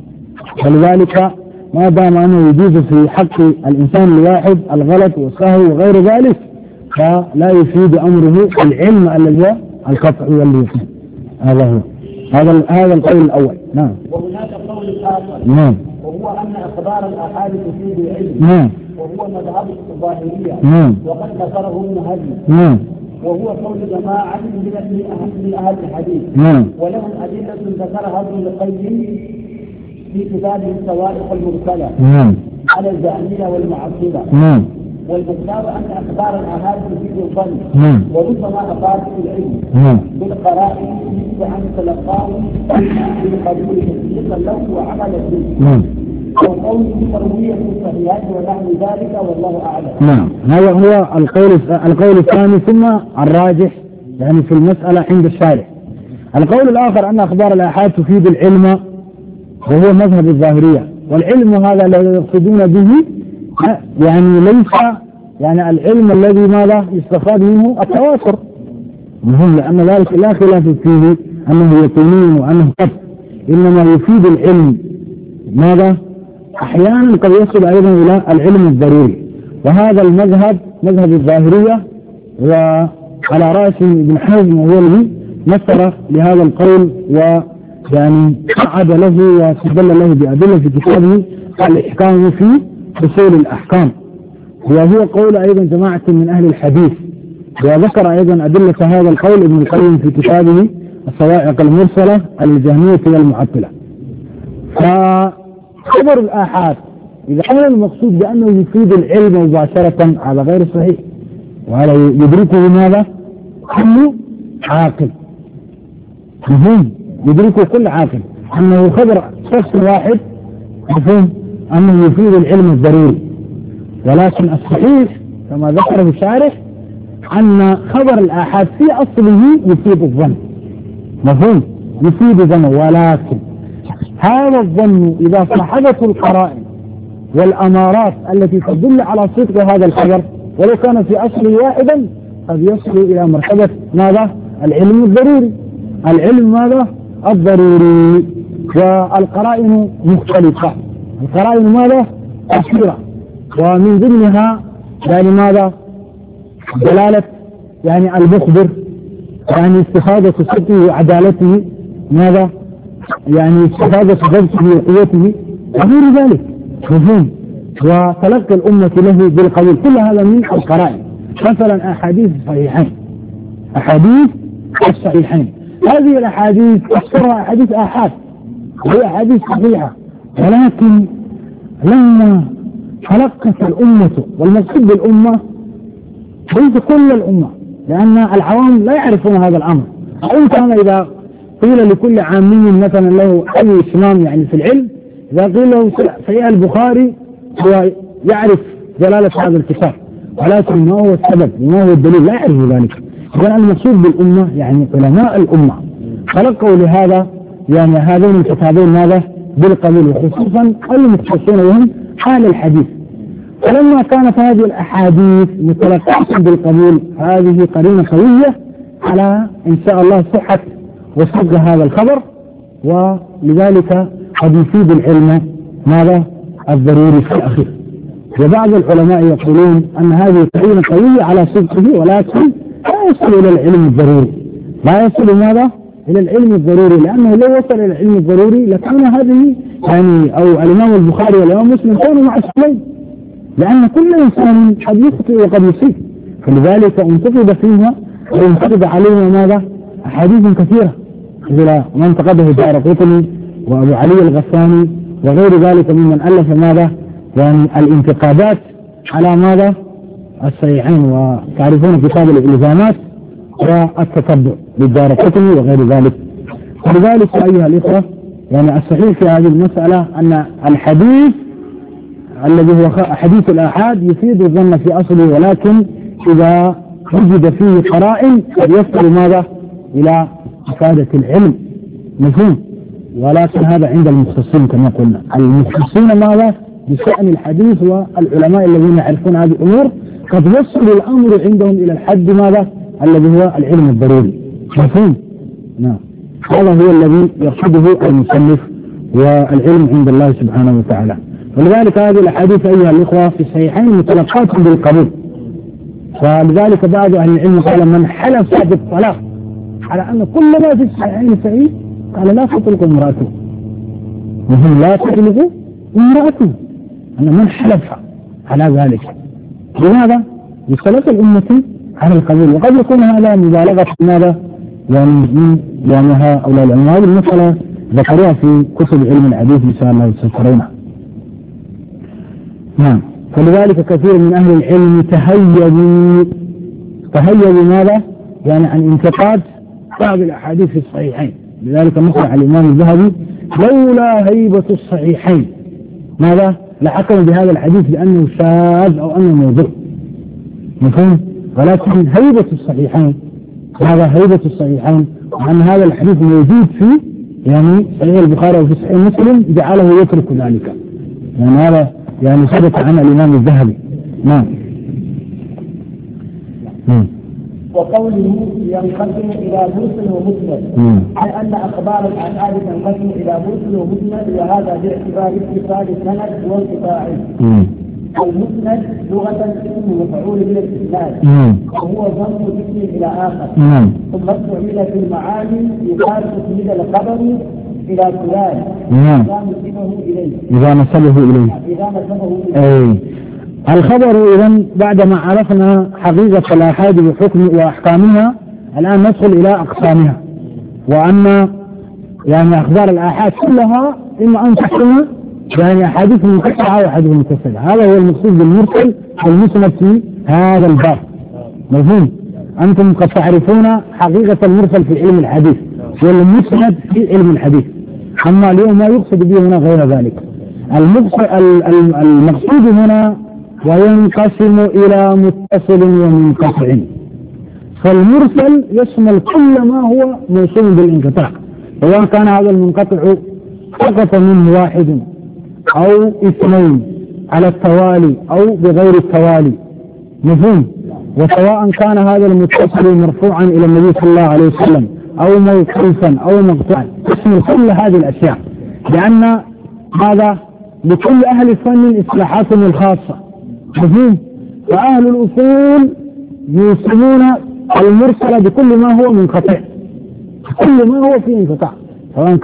فلذلك ما دام أنه يجوز في حق الإنسان الواحد الغلط والسهو وغير ذلك فلا يفيد أمره العلم الذي هو القطع واليقين. هذا هو هذا القول الأول. نعم. وهناك قول آخر. نعم. وهو أن أخبار الآحاد تفيد العلم. نعم. وهو مذهب الظاهرية. نعم. وقد ذكره ابن هزم. نعم. وهو قول جماعة من أهل الحديث. نعم. ولهم أدلة ذكرها ابن القيم في كتابه السوائق المرسلة. نعم. على الجهمية والمعطلة. نعم. والمختار أن أخبار الآحاد تفيد الظن. نعم. وربما أفادت العلم. نعم. بالقرائن عن تلقاه بالقبول تصديقا له وعملا به. نعم. وقوله تروية الصحيحات ونحو ذلك والله أعلم. نعم. هذا هو القول الثاني ثم الراجح يعني في المسألة عند الشارع. القول الآخر أن أخبار الآحاد تفيد العلم وهو مذهب الظاهرية. والعلم هذا الذي يقصدون به يعني ليس يعني العلم الذي ماذا يستفاد منه التواتر. مهم، لأن ذلك لا خلاف فيه أنه يقينين وأنه قط، إنما يفيد العلم ماذا أحيانا قد يصل أيضا إلى العلم الضروري. وهذا المذهب مذهب الظاهرية، وعلى رأس ابن حزم وهو الذي نصر لهذا القول ويعني قعد له واستدل له بأدلة في كتابه الإحكام في أصول الأحكام، وهو قول أيضا جماعة من أهل الحديث. وذكر أيضا أدلة هذا القول ابن القيم في كتابه الصواعق المرسلة الجهمية والمعطلة. فخبر الآحاد إذا كان المقصود بأنه يفيد العلم مباشرة هذا غير صحيح، وهذا يدركه ماذا؟ كل عاقل. مفهوم؟ يدركه كل عاقل أنه خبر شخص واحد، مفهوم؟ أنه يفيد العلم الضروري. ولكن الصحيح كما ذكره الشارح أن خبر الآحاد في أصله يفيد الظن. مفهوم؟ يفيد الظن، ولكن هذا الظن إذا صاحبته القرائن والأمارات التي تدل على صدق هذا الخبر ولو كان في أصله واحدا قد يصل إلى مرتبة ماذا؟ العلم الضروري. العلم ماذا؟ الضروري. والقرائن مختلفة، القرائن ماذا؟ كثيرة، ومن ضمنها يعني ماذا؟ دلالة يعني المخبر، يعني استفادة صدقه وعدالته ماذا؟ يعني استفادة ضبطه وقوته وغير ذلك. مفهوم. وتلقى الأمة له بالقبول، كل هذا من القرائن. مثلا أحاديث الصحيحين، أحاديث الصحيحين هذه الأحاديث أكثرها أحاديث آحاد وهي أحاديث صحيحة، ولكن لما تلقت الأمة، والمقصود بالأمة ليس كل الأمة، لأن العوام لا يعرفون هذا الأمر. أو كان إذا قيل لكل عامي مثلا له أي إسلام يعني في العلم، إذا قيل له صحيح البخاري هو يعرف جلالة هذا الكتاب، ولكن ما هو السبب وما هو الدليل لا يعرف ذلك. إذن المقصود بالأمة يعني علماء الأمة تلقوا لهذا يعني هذين الكتابين ماذا؟ بالقبول، وخصوصا المختصون وهم حال الحديث. فلما كانت هذه الأحاديث متلقاة بالقبول، هذه قرينة قوية على إن شاء الله صحة وصدق هذا الخبر، ولذلك قد يفيد العلم ماذا؟ الضروري في الأخير. وبعض العلماء يقولون أن هذه قرينة قوية على صدقه، ولكن لا يصل إلى العلم الضروري، لا يصل ماذا؟ إلى العلم الضروري، لأنه لو وصل إلى العلم الضروري لكان هذه يعني أو الإمام البخاري والإمام مسلم كانوا معصومين، لأن كل إنسان قد يخطئ وقد يصيب، فلذلك انتقد فيها وانتقد عليها ماذا؟ أحاديث كثيرة، من انتقده الدارقطني وأبو علي الغساني وغير ذلك ممن ألف ماذا؟ يعني الانتقادات على ماذا؟ الصحيحين، وتعرفون كتاب الإلزامات والتتبع للدارقطني وغير ذلك. ولذلك أيها الإخوة يعني الصحيح في هذه المسألة أن الحديث الذي هو حديث الآحاد يفيد الظن في أصله، ولكن إذا وجد فيه قرائن قد يصل ماذا؟ إلى إفادة العلم. مفهوم. ولكن هذا عند المختصين كما قلنا، المختصين ماذا؟ بشأن الحديث والعلماء الذين يعرفون هذه الأمور قد يصل الأمر عندهم إلى الحد ماذا؟ الذي هو العلم الضروري. مفهوم. نعم. هذا هو الذي يقصده المصنف، والعلم عند الله سبحانه وتعالى. ولذلك هذه الأحاديث أيها الإخوة في الصحيحين متلقاة بالقبول. فلذلك بعض أهل العلم قال من حلف بالطلاق على أن كل ما في الصحيحين صحيح قال لا تطلق امرأته، وهم لا تطلق امرأته، أن من حلف على ذلك. لماذا؟ يستلق الأمة على القبول. وقد يكون هذا مبالغة ماذا؟ يعني من هؤلاء العلماء. هذه المسألة ذكروها في كتب علم الحديث إن شاء الله تذكرونها. نعم. فلذلك كثير من أهل العلم تهيبوا ماذا؟ يعني عن انتقاد بعض الأحاديث في الصحيحين. لذلك مصرح الإمام الذهبي لولا هيبة الصحيحين ماذا؟ لحكموا بهذا الحديث بأنه شاذ أو أنه موضوع. مفهوم؟ ولكن هيبة الصحيحين، هذا هيبة الصحيحين، وأن هذا الحديث موجود في يعني صحيح البخاري وفي صحيح مسلم جعله يترك ذلك. يعني هذا يعني ثبت عن الإمام الذهبي. نعم. وقوله ينقسم إلى مرسل ومسند، أي أن أخبار الآحاد تنقسم إلى مرسل ومسند، وهذا باعتبار اتصال السند وانقطاعه. المسند لغة اسم مفعول من الإسناد، وهو ضم اسم إلى آخر، ثم استعمل في المعاني يقال تسند الخبر إلى فلان إذا نسبه إليه. الخبر إذن بعدما عرفنا حقيقة الآحاد بحكم وأحكامها، الآن ندخل إلى أقسامها. وأما يعني أخبار الآحاد كلها إما أن تكون يعني أحاديث منقطعة وأحاديث متصلة. هذا هو المقصود بالمرسل والمسند في هذا الباب. مفهوم؟ أنتم قد تعرفون حقيقة المرسل في علم الحديث والمسند في علم الحديث، أما اليوم ما يقصد به هنا غير ذلك. المقصود هنا وينقسم إلى متصل ومنقطع. فالمرسل يشمل كل ما هو موصول بالانقطاع، سواء كان هذا المنقطع فقط منه واحد أو اثنين على التوالي أو بغير التوالي. مفهوم؟ وسواء كان هذا المتصل مرفوعا إلى النبي صلى الله عليه وسلم أو موقوفا أو مقطوعا، يشمل كل هذه الأشياء، لأن هذا لكل أهل الفن إصلاحاتهم الخاصة. مفهوم؟ فأهل الأصول يوصلون المرسل بكل ما هو منقطع، كل ما هو فيه انقطاع، سواء كان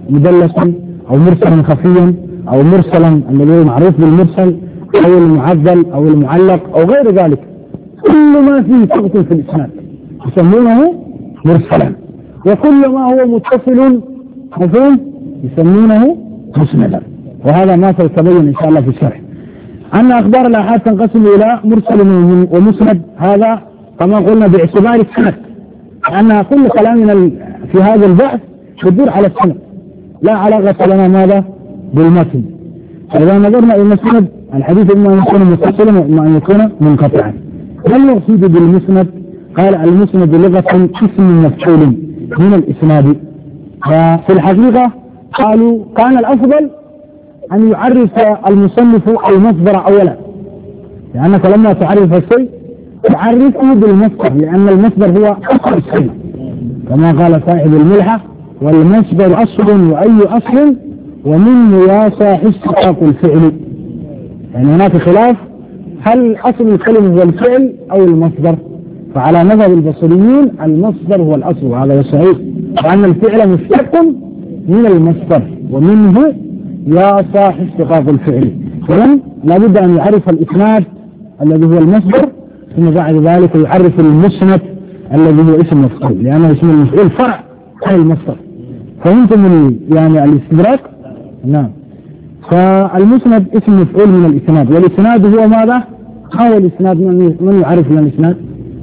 مدلسا أو مرسلا خفيا أو مرسلا الذي هو معروف بالمرسل أو المعدل أو المعلق أو غير ذلك، كل ما فيه سقط في الإسناد يسمونه مرسلا، وكل ما هو متصل مفهوم يسمونه مسندا. وهذا ما سيتبين إن شاء الله في الشرح. أن أخبار الآحاد تنقسم إلى مرسل ومسند، هذا كما قلنا باعتبار السند، لأن كل كلامنا في هذا البحث يدور على السند، لا علاقة لنا ماذا بالمتن. فإذا نظرنا إلى السند الحديث إما أن يكون متصلا وإما أن يكون منقطعا. ما المقصود بالمسند؟ قال المسند لغة اسم مفعول من الإسناد. وفي الحقيقة قالوا كان الأفضل أن يعرف المصنف المصدر أولا، لأنك لما تعرف الشيء تعرفه بالمصدر، لأن المصدر هو أصل الشيء، كما قال صاحب الملحة: والمصدر أصل وأي أصل ومنه يا صاحب اشتقاق الفعل. يعني هناك خلاف هل أصل الكلمة هو الفعل أو المصدر؟ فعلى مذهب البصريين المصدر هو الأصل، وهذا صحيح، وأن الفعل مشتق من المصدر ومنه يا صاحب اشتقاق الفعل. إذن لابد أن يعرف الإسناد الذي هو المصدر، ثم بعد ذلك يعرف المسند الذي هو اسم المفعول، لأنه اسم المفعول فرع عن المصدر. فهمتم يعني الاستدراك؟ نعم. فالمسند اسم مفعول من الإسناد، والإسناد هو ماذا؟ هو الإسناد. من يعرف لنا الإسناد؟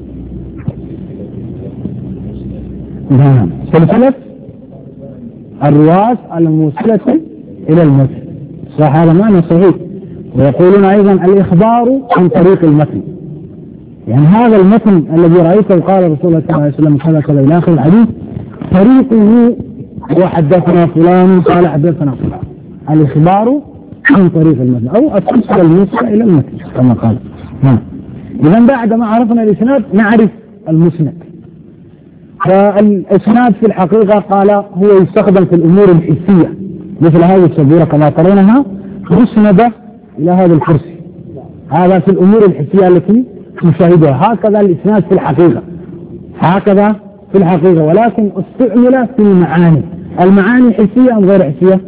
نعم، سلسلة الرواة الموصلة إلى المتن. صح، هذا معنى صحيح. ويقولون أيضا الإخبار عن طريق المتن، يعني هذا المتن الذي رأيته قال رسول الله صلى الله عليه وسلم كذا كذا إلى آخر الحديث، طريقه وحدثنا فلان قال حدثنا فلان. الإخبار عن طريق المتن أو السلسلة الموصلة إلى المتن كما قال. إذا بعد ما عرفنا الإسناد نعرف المسند. فالإسناد في الحقيقة قال هو يستخدم في الأمور الحسية، مثل هذه السبورة كما ترونها مسندة إلى هذا الكرسي، هذا في الأمور الحسية التي نشاهدها. هكذا الإسناد في الحقيقة، هكذا في الحقيقة، ولكن استعمل في المعاني. المعاني حسية أم غير حسية؟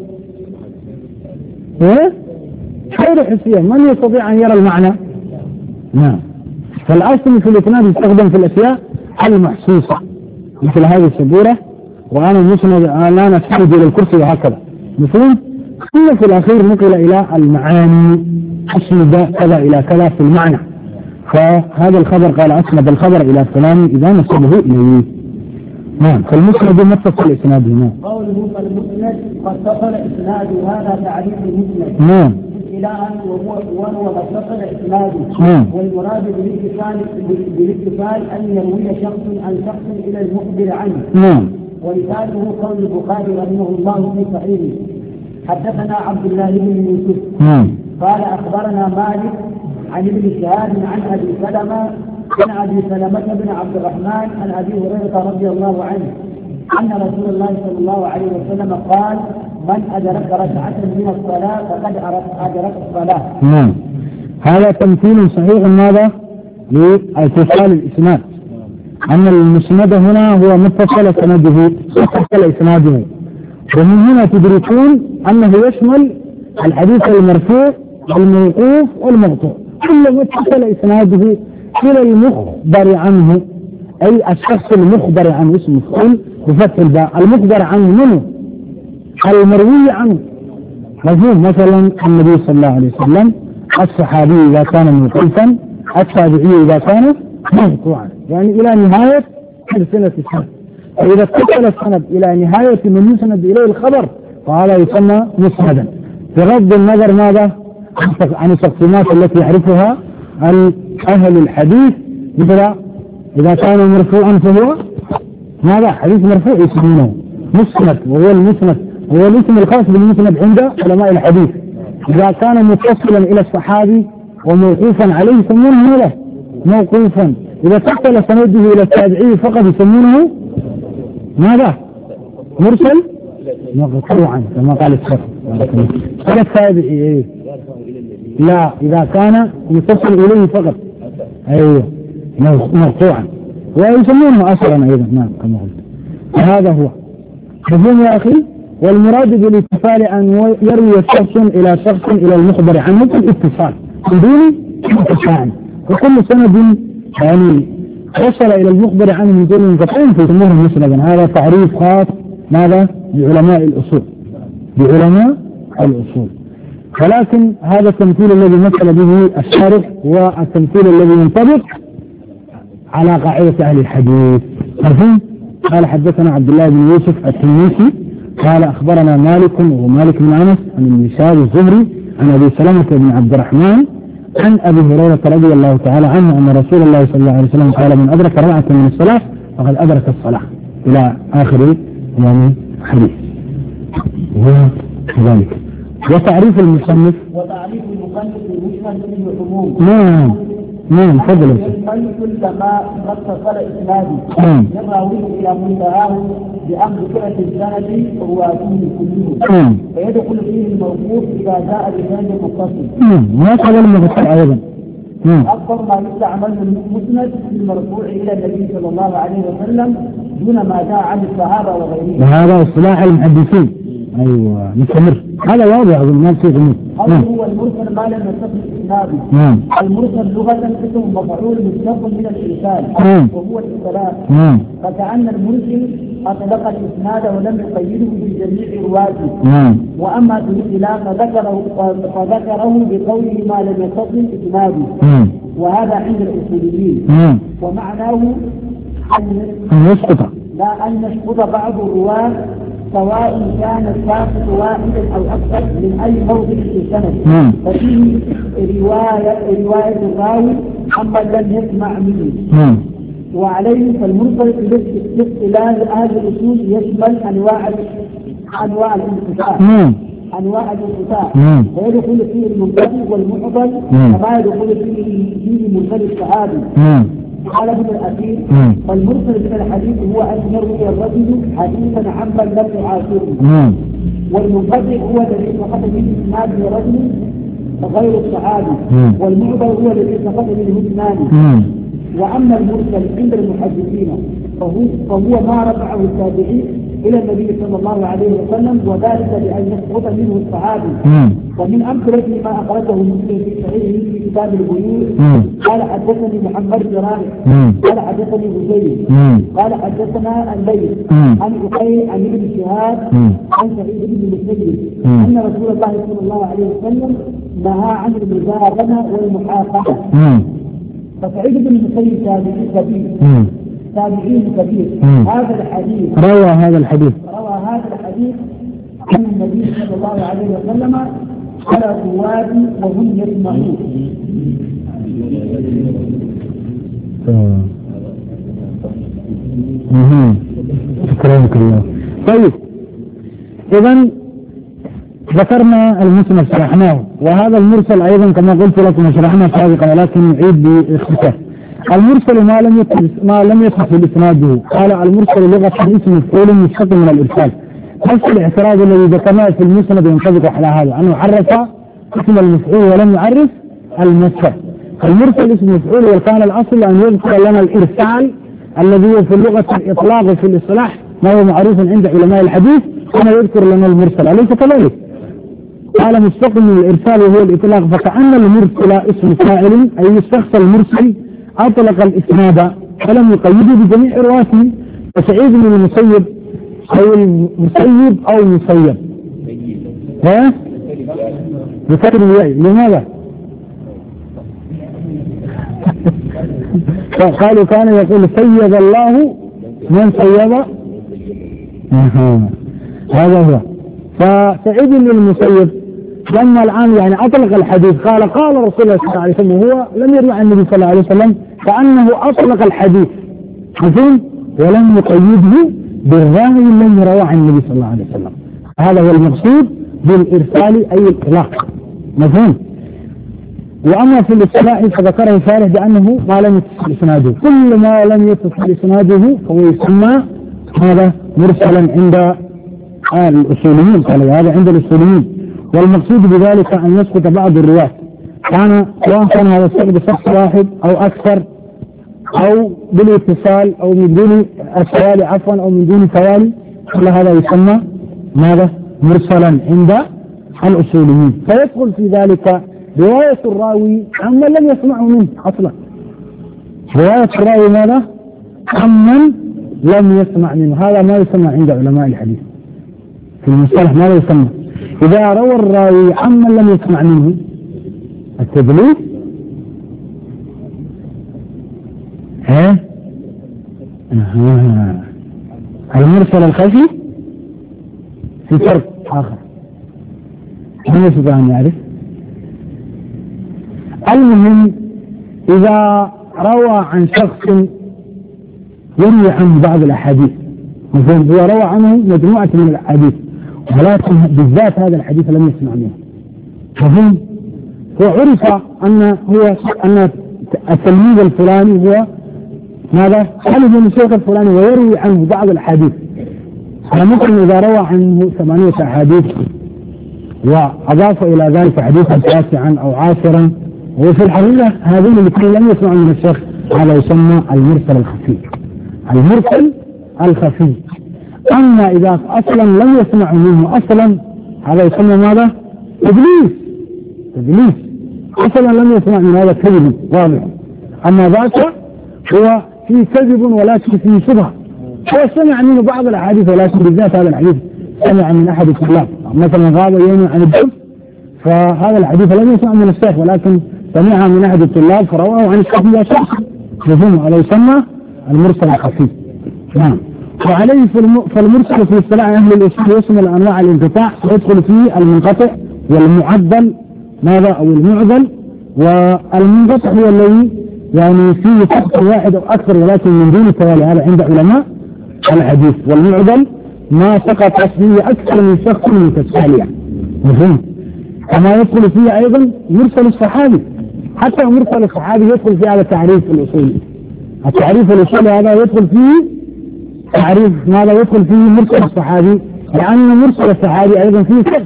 غير حسية. من يستطيع أن يرى المعنى؟ نعم. فالأصل في الإسناد يستخدم في الأشياء المحسوسة، مثل هذه السبورة، وأنا مسند الآن أستند إلى الكرسي وهكذا، مفهوم؟ ثم في الأخير نقل إلى المعاني، أسند كذا إلى كذا في المعنى. فهذا الخبر قال أسند الخبر إلى فلان إذا نسبه إليه. نعم. فالمسند متصل إسناده. نعم. قوله فالمسند قد اتصل إسناده، هذا تعريف المسند. نعم. ابتداء وهو قد اتصل إسناده. والمراد بالاتصال أن يروي شخص عن شخص إلى المخبر عنه. نعم. ولسانه قول البخاري رحمه الله في صحيحه: حدثنا عبد الله بن يوسف قال أخبرنا مالك عن ابن شهاب عن أبي سلمة بن عبد الرحمن عن أبي هريرة رضي الله عنه أن رسول الله صلى الله عليه وسلم قال: من أدرك ركعة من الصلاة فقد أدرك الصلاة. نعم. هذا تمثيل صحيح ماذا؟ لاتصال الإسناد، أن المسند هنا هو متصل سنده، متصل إسناده، ومن هنا تدركون أنه يشمل الحديث المرفوع والموقوف والمقطوع، كل متصل إسناده إلى المخبر عنه، أي الشخص المخبر عنه، اسم مفعول بفتح الباء. المخبر عنه منه المروي عنه، مفهوم؟ مثلا النبي صلى الله عليه وسلم، الصحابي إذا كان موقوفا، التابعي إذا كان مقطوعا، يعني إلى نهاية سلسلة السند. فإذا اتصل السند إلى نهاية من يسند إليه الخبر فهذا يسمى مسندا، بغض النظر ماذا؟ عن التقسيمات التي يعرفها أهل الحديث، مثل إذا كان مرفوعا فهو ماذا؟ حديث مرفوع يسمونه مسند، وهو المسند هو الاسم الخاص بالمسند عند علماء الحديث. إذا كان متصلا إلى الصحابي وموقوفا عليه يسمونه ماذا؟ موقوفا. إذا اتصل سنده إلى التابعي فقط يسمونه ماذا؟ مرسل مقطوعا كما قال الشيخ. إلى التابعي لا، إذا كان يتصل إليه فقط أيوه مقطوعا، ويسمونه أثرا أيضا. نعم كما قلت. هذا هو. مفهوم يا أخي؟ والمراد بالاتصال أن يروي شخص إلى شخص إلى المخبر عنه بالاتصال من دون انقطاع، وكل سند يعني وصل إلى المخبر عنه من دون انقطاع فيسموه مسندا. هذا تعريف خاص ماذا بعلماء الأصول، بعلماء الأصول. ولكن هذا التمثيل الذي مثل به الشارح هو التمثيل الذي ينطبق على قاعدة أهل الحديث. قال حدثنا عبد الله بن يوسف التنيسي قال أخبرنا مالك ومالك بن أنس عن المشاب الزهري عن أبي سلمة بن عبد الرحمن عن أبي هريرة رضي الله تعالى عنه أن رسول الله صلى الله عليه وسلم قال من أدرك ركعة من الصلاة فقد أدرك الصلاة إلى آخر يعني حديث. وكذلك وتعريف المصنف المشهد فيه عموم. نعم تفضل. كلما اتصل اسناده يراوي الى منتهاه بامر سعه السند رواته كلهم فيدخل فيه الموقوف اذا جاء بسند متصل. ما هذا المغفر ايضا. اكثر ما يستعمل المسند في المرفوع الى النبي صلى الله عليه وسلم دون ما جاء عن الصحابه وغيرهم. وهذا اصطلاح المحدثين. ايوه نستمر. هذا واضح اظن ما في غموض. هذا هو المرسل ما لم يتصل اسناده. المرسل لغه اسم مفعول مشتق من الارسال وهو الاصطلاح. فكأن المرسل اطلق الاسناد ولم يقيده بجميع رواته. واما في الاختلاف فذكره بقوله ما لم يتصل اسناده. وهذا عند الاصوليين. ومعناه أن يسقط أن يسقط بعض الرواة سواء كان الساقط واحدا او اكثر من اي موضع في السند ففيه روايه الراوي اما لم يسمع منه. وعليه فالمرسل في اصطلاح اهل الاصول يشمل انواع الانقطاع فيدخل فيه المنقطع والمعضل كما يدخل فيه مرسل الصحابي. قال ابن الأثير فالمرسل من الحديث هو أن يروي الرجل حديثا عمن لم يعاصره. والمنقطع هو الذي سقط منه اسناد رجل غير الصحابي. والمعضل هو الذي سقط منه اثنان. وأما المرسل عند المحدثين فهو ما رفعه التابعي إلى النبي صلى الله عليه وسلم وذلك بأن يسقط منه الصحابي. ومن أمثلته ما أخرجه مسلم في صحيحه في كتاب البيوع قال حدثني محمد بن رافع قال حدثني بزيد قال حدثنا الليث عن أخي عن ابن شهاب عن سعيد بن المسيب أن رسول الله صلى الله عليه وسلم نهى عن المزاربة والمحاقة. فسعيد بن المسيب تابعي كبير هذا الحديث روى هذا الحديث عن النبي صلى الله عليه وسلم على رواه وهم يسمعون. شكرا الله. طيب إذن ذكرنا المسند شرحناه وهذا المرسل أيضا كما قلت لكم شرحناه سابقا ولكن نعيد باختصار. المرسل ما لم يتصل اسناده. قال المرسل لغة اسم مفعول مشتق من الارسال. نفس الاعتراض الذي ذكرناه في المسند ينطبق على هذا انه عرف اسم المفعول ولم يعرف المصدر. المرسل اسم مفعول وكان الاصل ان يذكر لنا الارسال الذي هو في اللغة الاطلاق وفي الاصطلاح ما هو معروف عند علماء الحديث كما يذكر لنا المرسل أليس كذلك؟ قال مشتق من الارسال وهو الاطلاق فكأن المرسل اسم فاعل اي الشخص المرسل أطلق الإسناد فلم يقيده بجميع رواته. فسعيد بن المسيب أو المسيب أو المسيب بفتح الياء لماذا؟ قالوا كان يقول سيد الله من سيد هذا هو. فسعيد بن المسيب لما الآن يعني أطلق الحديث قال رسول الله صلى الله عليه وسلم وهو لم يروي عن النبي صلى الله عليه وسلم كأنه أطلق الحديث مفهوم ولم يقيده بالراوي الذي روى عن النبي صلى الله عليه وسلم. هذا هو المقصود بالإرسال أي الإطلاق مفهوم. وأما في الاصطلاح فذكره شارح بأنه ما لم يتصل إسناده. كل ما لم يتصل إسناده فهو يسمى هذا مرسلا عند الأصوليين. قال هذا عند الأصوليين. والمقصود بذلك أن يسقط بعض الرواة سواء كان هذا السقط بشخص واحد أو أكثر أو بالاتصال أو من دون التوالي عفوا أو من دون توالي كل هذا يسمى ماذا؟ مرسلا عند الأصوليين. فيدخل في ذلك رواية الراوي عمن لم يسمعه منه أصلا. رواية الراوي ماذا؟ عمن لم يسمع منه. هذا ما يسمى عند علماء الحديث في المصطلح، ماذا يسمى؟ إذا روى الراوي عمن لم يسمع منه التدليس. المرسل الخفي في فرق آخر، من يستطيع أن يعرف؟ المهم إذا روى عن شخص يروي عنه بعض الأحاديث، مثلا هو روى عنه مجموعة من الأحاديث ولكن بالذات هذا الحديث لم يسمع منه، فهم وعرف أن التلميذ الفلاني هو ماذا؟ هل هو الشيخ الفلاني ويروي عنه بعض الأحاديث. فممكن إذا روى عنه 8 أحاديث وأضاف إلى ذلك حديثا 9 أو 10، وفي الحقيقة هذين الاثنين لم يسمعوا من الشيخ، هذا يسمى المرسل الخفي. المرسل الخفي. أما إذا أصلا لم يسمع منه أصلا، هذا يسمى ماذا؟ تدليس. أصلا لم يسمع من هذا كذب واضح. أما ذاك هو فيه كذب ولكن فيه شبهة، هو سمع منه بعض الأحاديث ولكن بالذات هذا الحديث سمع من أحد الطلاب، مثلا غاب يوم عن الدرس فهذا الحديث لم يسمع من الشيخ ولكن سمعها من أحد الطلاب فرواه عن الشيخ بلا شخص، يفهم، هذا يسمى المرسل الخفي. نعم. وعليه فالمرسل في اصطلاح أهل الأصول يشمل أنواع الانقطاع، ويدخل فيه المنقطع والمعدل ماذا أو المعدل. والمنقطع هو الذي يعني فيه شخص واحد أو أكثر ولكن من دون توالي، هذا عند علماء الحديث. والمعدل ما سقط فيه أكثر من شخص متتاليا، مفهوم. كما يدخل فيه أيضا مرسل الصحابي، حتى مرسل الصحابي يدخل فيه هذا التعريف الأصولي. التعريف الأصولي هذا يدخل فيه تعريف ماذا؟ يدخل فيه مرسل الصحابي، لأن مرسل الصحابي أيضا فيه شخص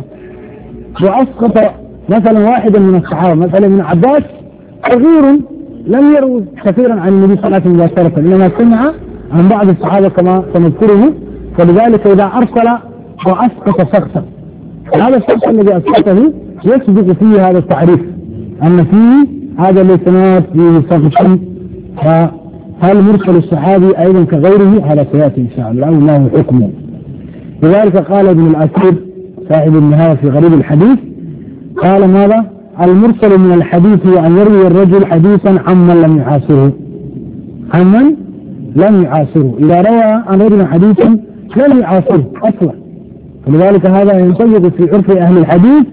وأسقط مثلا واحدا من الصحابة، مثلا ابن عباس صغير لم يروي كثيرا عن النبي صلى الله عليه وسلم مباشرة، إنما سمع عن بعض الصحابة كما سنذكره، فلذلك إذا أرسل وأسقط شخصا، هذا الشخص الذي أسقطه يسبق فيه هذا التعريف أن فيه هذا الإسناد فيه شخص. فهل مرسل الصحابي أيضا كغيره؟ هذا سيأتي إن شاء الله له حكمه. لذلك قال ابن الأثير صاحب النهاية في غريب الحديث، قال ماذا؟ المرسل من الحديث هو أن يروي الرجل حديثا عمن لم يعاصره. عمن لم يعاصره، إذا روى عن رجل حديثا لم يعاصره أصلا، فلذلك هذا ينطبق في عرف أهل الحديث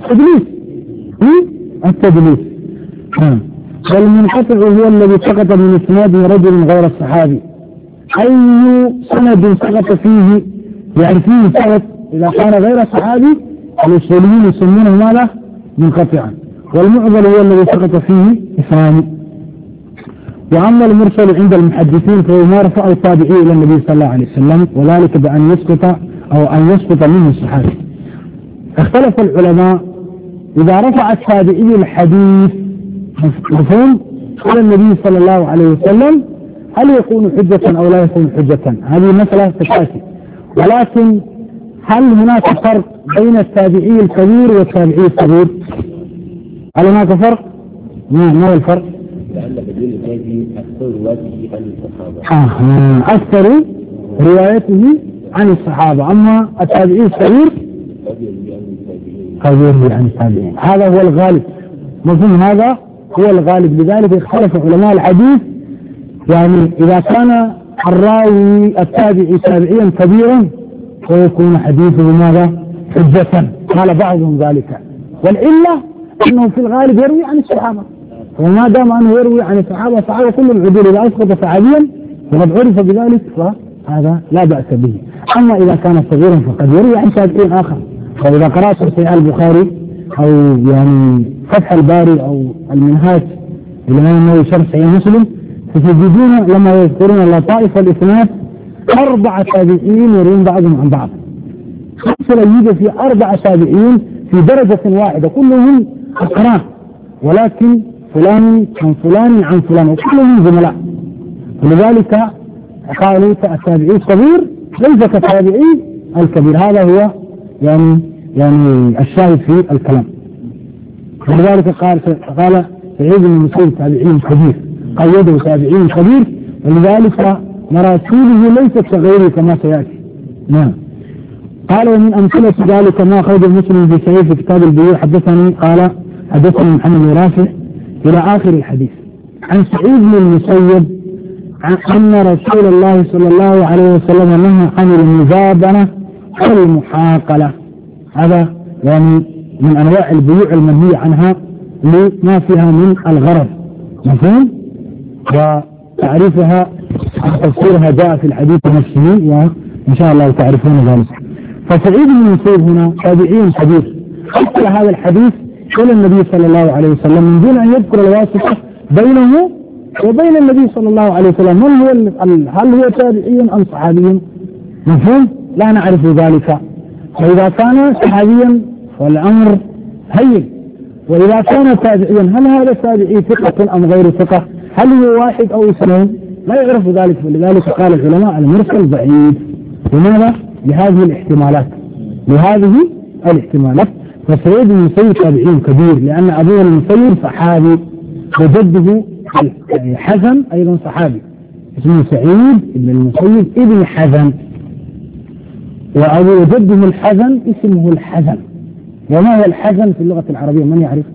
التدليس. والمنقطع هو الذي سقط من اسناده رجل غير الصحابي. أي سند سقط فيه يعني فيه سقط إذا كان غير الصحابي الأصوليين يسمونه ماذا؟ منقطعا. والمعضل هو الذي سقط فيه إسناد. وأما المرسل عند المحدثين فهو ما رفعه التابعي إلى النبي صلى الله عليه وسلم، وذلك بأن يسقط أو أن يسقط منه الصحابي. اختلف العلماء إذا رفع التابعي الحديث مفهوم إلى النبي صلى الله عليه وسلم هل يكون حجة أو لا يكون حجة؟ هذه مسألة تكاسي، ولكن هل هناك فرق بين التابعي الكبير والتابعي الصغير؟ هل هناك فرق؟ ما هو الفرق؟ لأن بدون النبي أكثر روايته عن الصحابة. أكثر روايته عن الصحابة، أما التابعي الصغير قد يروي عن التابعين. هذا هو الغالب، مفهوم، هذا هو الغالب. لذلك اختلف علماء الحديث، يعني إذا كان الراوي التابعي تابعيا كبيرا فيكون حديثه ماذا؟ حجة. قال بعضهم ذلك، والعلة أنه في الغالب يروي عن الصحابة، وما دام أنه يروي عن الصحابة صحابة كل العدول، إذا أسقط صحابيا وقد عرف بذلك فهذا لا بأس به. أما إذا كان صغيرا فقد يروي عن تابعين آخر. فإذا قرأت صحيح البخاري أو يعني فتح الباري أو المنهاج الإمام النووي شرح صحيح مسلم، فتجدون لما يذكرون لطائف الإسناد 4 تابعين يروون بعضهم عن بعض. مثلا يوجد في 4 تابعين في درجة واحدة كلهم أقران، ولكن فلان عن فلان عن فلان وكلهم زملاء. ولذلك قالوا التابعي الصغير ليس كالتابعي الكبير. هذا هو يعني الشاهد في الكلام. ولذلك قال سعيد بن المسيب تابعي كبير، قيده تابعي كبير، ولذلك مراسيله ليست كغيره كما سيأتي. نعم. قال ومن أمثلة ذلك ما أخرج مسلم في صحيح في كتاب البيوع قال حدثني محمد بن رافع إلى آخر الحديث عن سعيد بن المسيب أن رسول الله صلى الله عليه وسلم نهى عن المزابنة والمحاقلة. هذا يعني من أنواع البيوع المنهي عنها لما فيها من الغرض، مفهوم؟ وتعريفها تفسيرها جاء في الحديث نفسه وإن شاء الله تعرفون ذلك. فسعيد بن المسيب هنا تابعي كبير حصل هذا الحديث إلى النبي صلى الله عليه وسلم من دون أن يذكر الواسطة بينه وبين النبي صلى الله عليه وسلم. هل هو تابعي أم صحابي؟ مفهوم؟ لا نعرف ذلك. فإذا كان صحابيا فالأمر هين، وإذا كان تابعيا هل هذا تابعي ثقة أم غير ثقة؟ هل هو واحد أو اثنين؟ لا يعرف ذلك. ولذلك قال العلماء المرسل بعيد. لماذا؟ لهذه الاحتمالات. فسعيد بن المسيب تابعي كبير لأن أبوه المسيب صحابي وجده حزن أيضا صحابي اسمه سعيد بن المسيب ابن حزن، وأبو جده الحزن اسمه الحزن. وما هو الحزن في اللغة العربية؟ من يعرف؟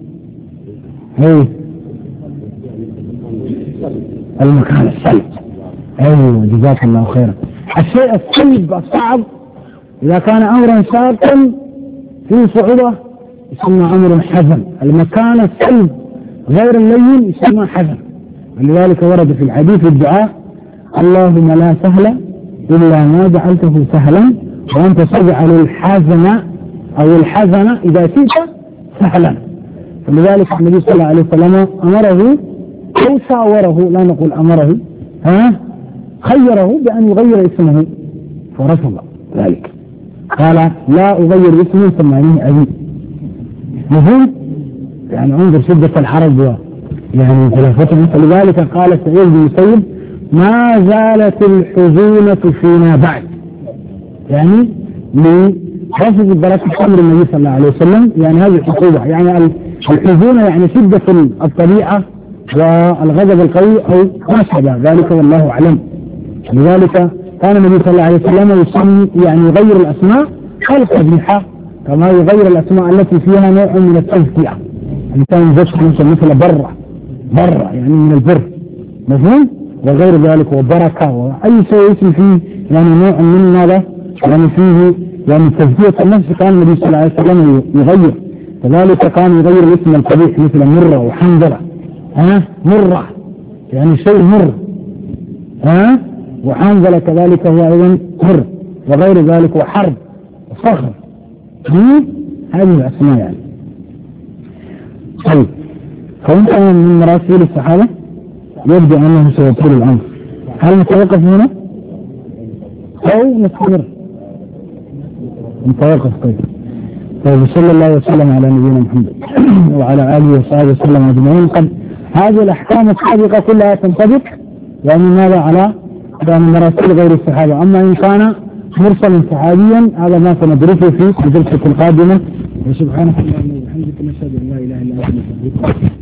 المكان الصلب. أيوة جزاك الله خيرا. الشيء الصلب الصعب إذا كان أمرا شاقا فيه صعوبة يسمى أمر حزن. المكان الصلب غير اللين يسمى حزن. ولذلك ورد في الحديث الدعاء اللهم لا سهل إلا ما جعلته سهلا وأنت تجعل الحزن أو الحزن إذا شئت سهلا. فلذلك النبي صلى الله عليه وسلم أمره أو شاوره، لا نقول أمره، خيره بأن يغير اسمه فرفض ذلك، قال لا أغير اسمه ثم أبي. مهم؟ يعني انظر شدة الحرب يعني ثلاثة. فلذلك قال سعيد بن المسيب ما زالت الحزونة فينا بعد، يعني لرفض درجة أمر النبي صلى الله عليه وسلم. يعني هذه العقوبة، يعني الحزونة يعني شدة الطبيعة والغضب القوي أو ما شابه ذلك والله أعلم. لذلك كان النبي صلى الله عليه وسلم يسمي يعني يغير الأسماء القبيحة كما يغير الأسماء التي فيها نوع من التزكية. الإنسان يذكر مثل برة يعني من البر، مفهوم؟ وغير ذلك وبركة وأي شيء اسم فيه يعني نوع من ماذا؟ يعني فيه يعني تزكية النفس كان النبي صلى الله عليه وسلم يغير. كذلك كان يغير الاسم القبيح مثل مرة وحنظلة، مرة يعني شيء مر، وحنظلة كذلك هو أيضا مر، وغير ذلك وحرب وصخر. هذه الأسماء يعني. طيب فانت من مراسيل الصحابة يبدو أنه سيطول الأمر. هل نتوقف هنا أو نستمر؟ نتوقف. طيب صلى الله وسلم على نبينا محمد وعلى آله وصحبه وسلم أجمعين. قد هذه الأحكام السابقة كلها تنطبق يعني ماذا على مراسيل غير الصحابة. أما إن كان مرسلا صحابيا هذا ما سندرسه في الجلسة القادمة. وسبحانك اللهم وبحمدك نشهد أن لا إله إلا أنت نستغفرك.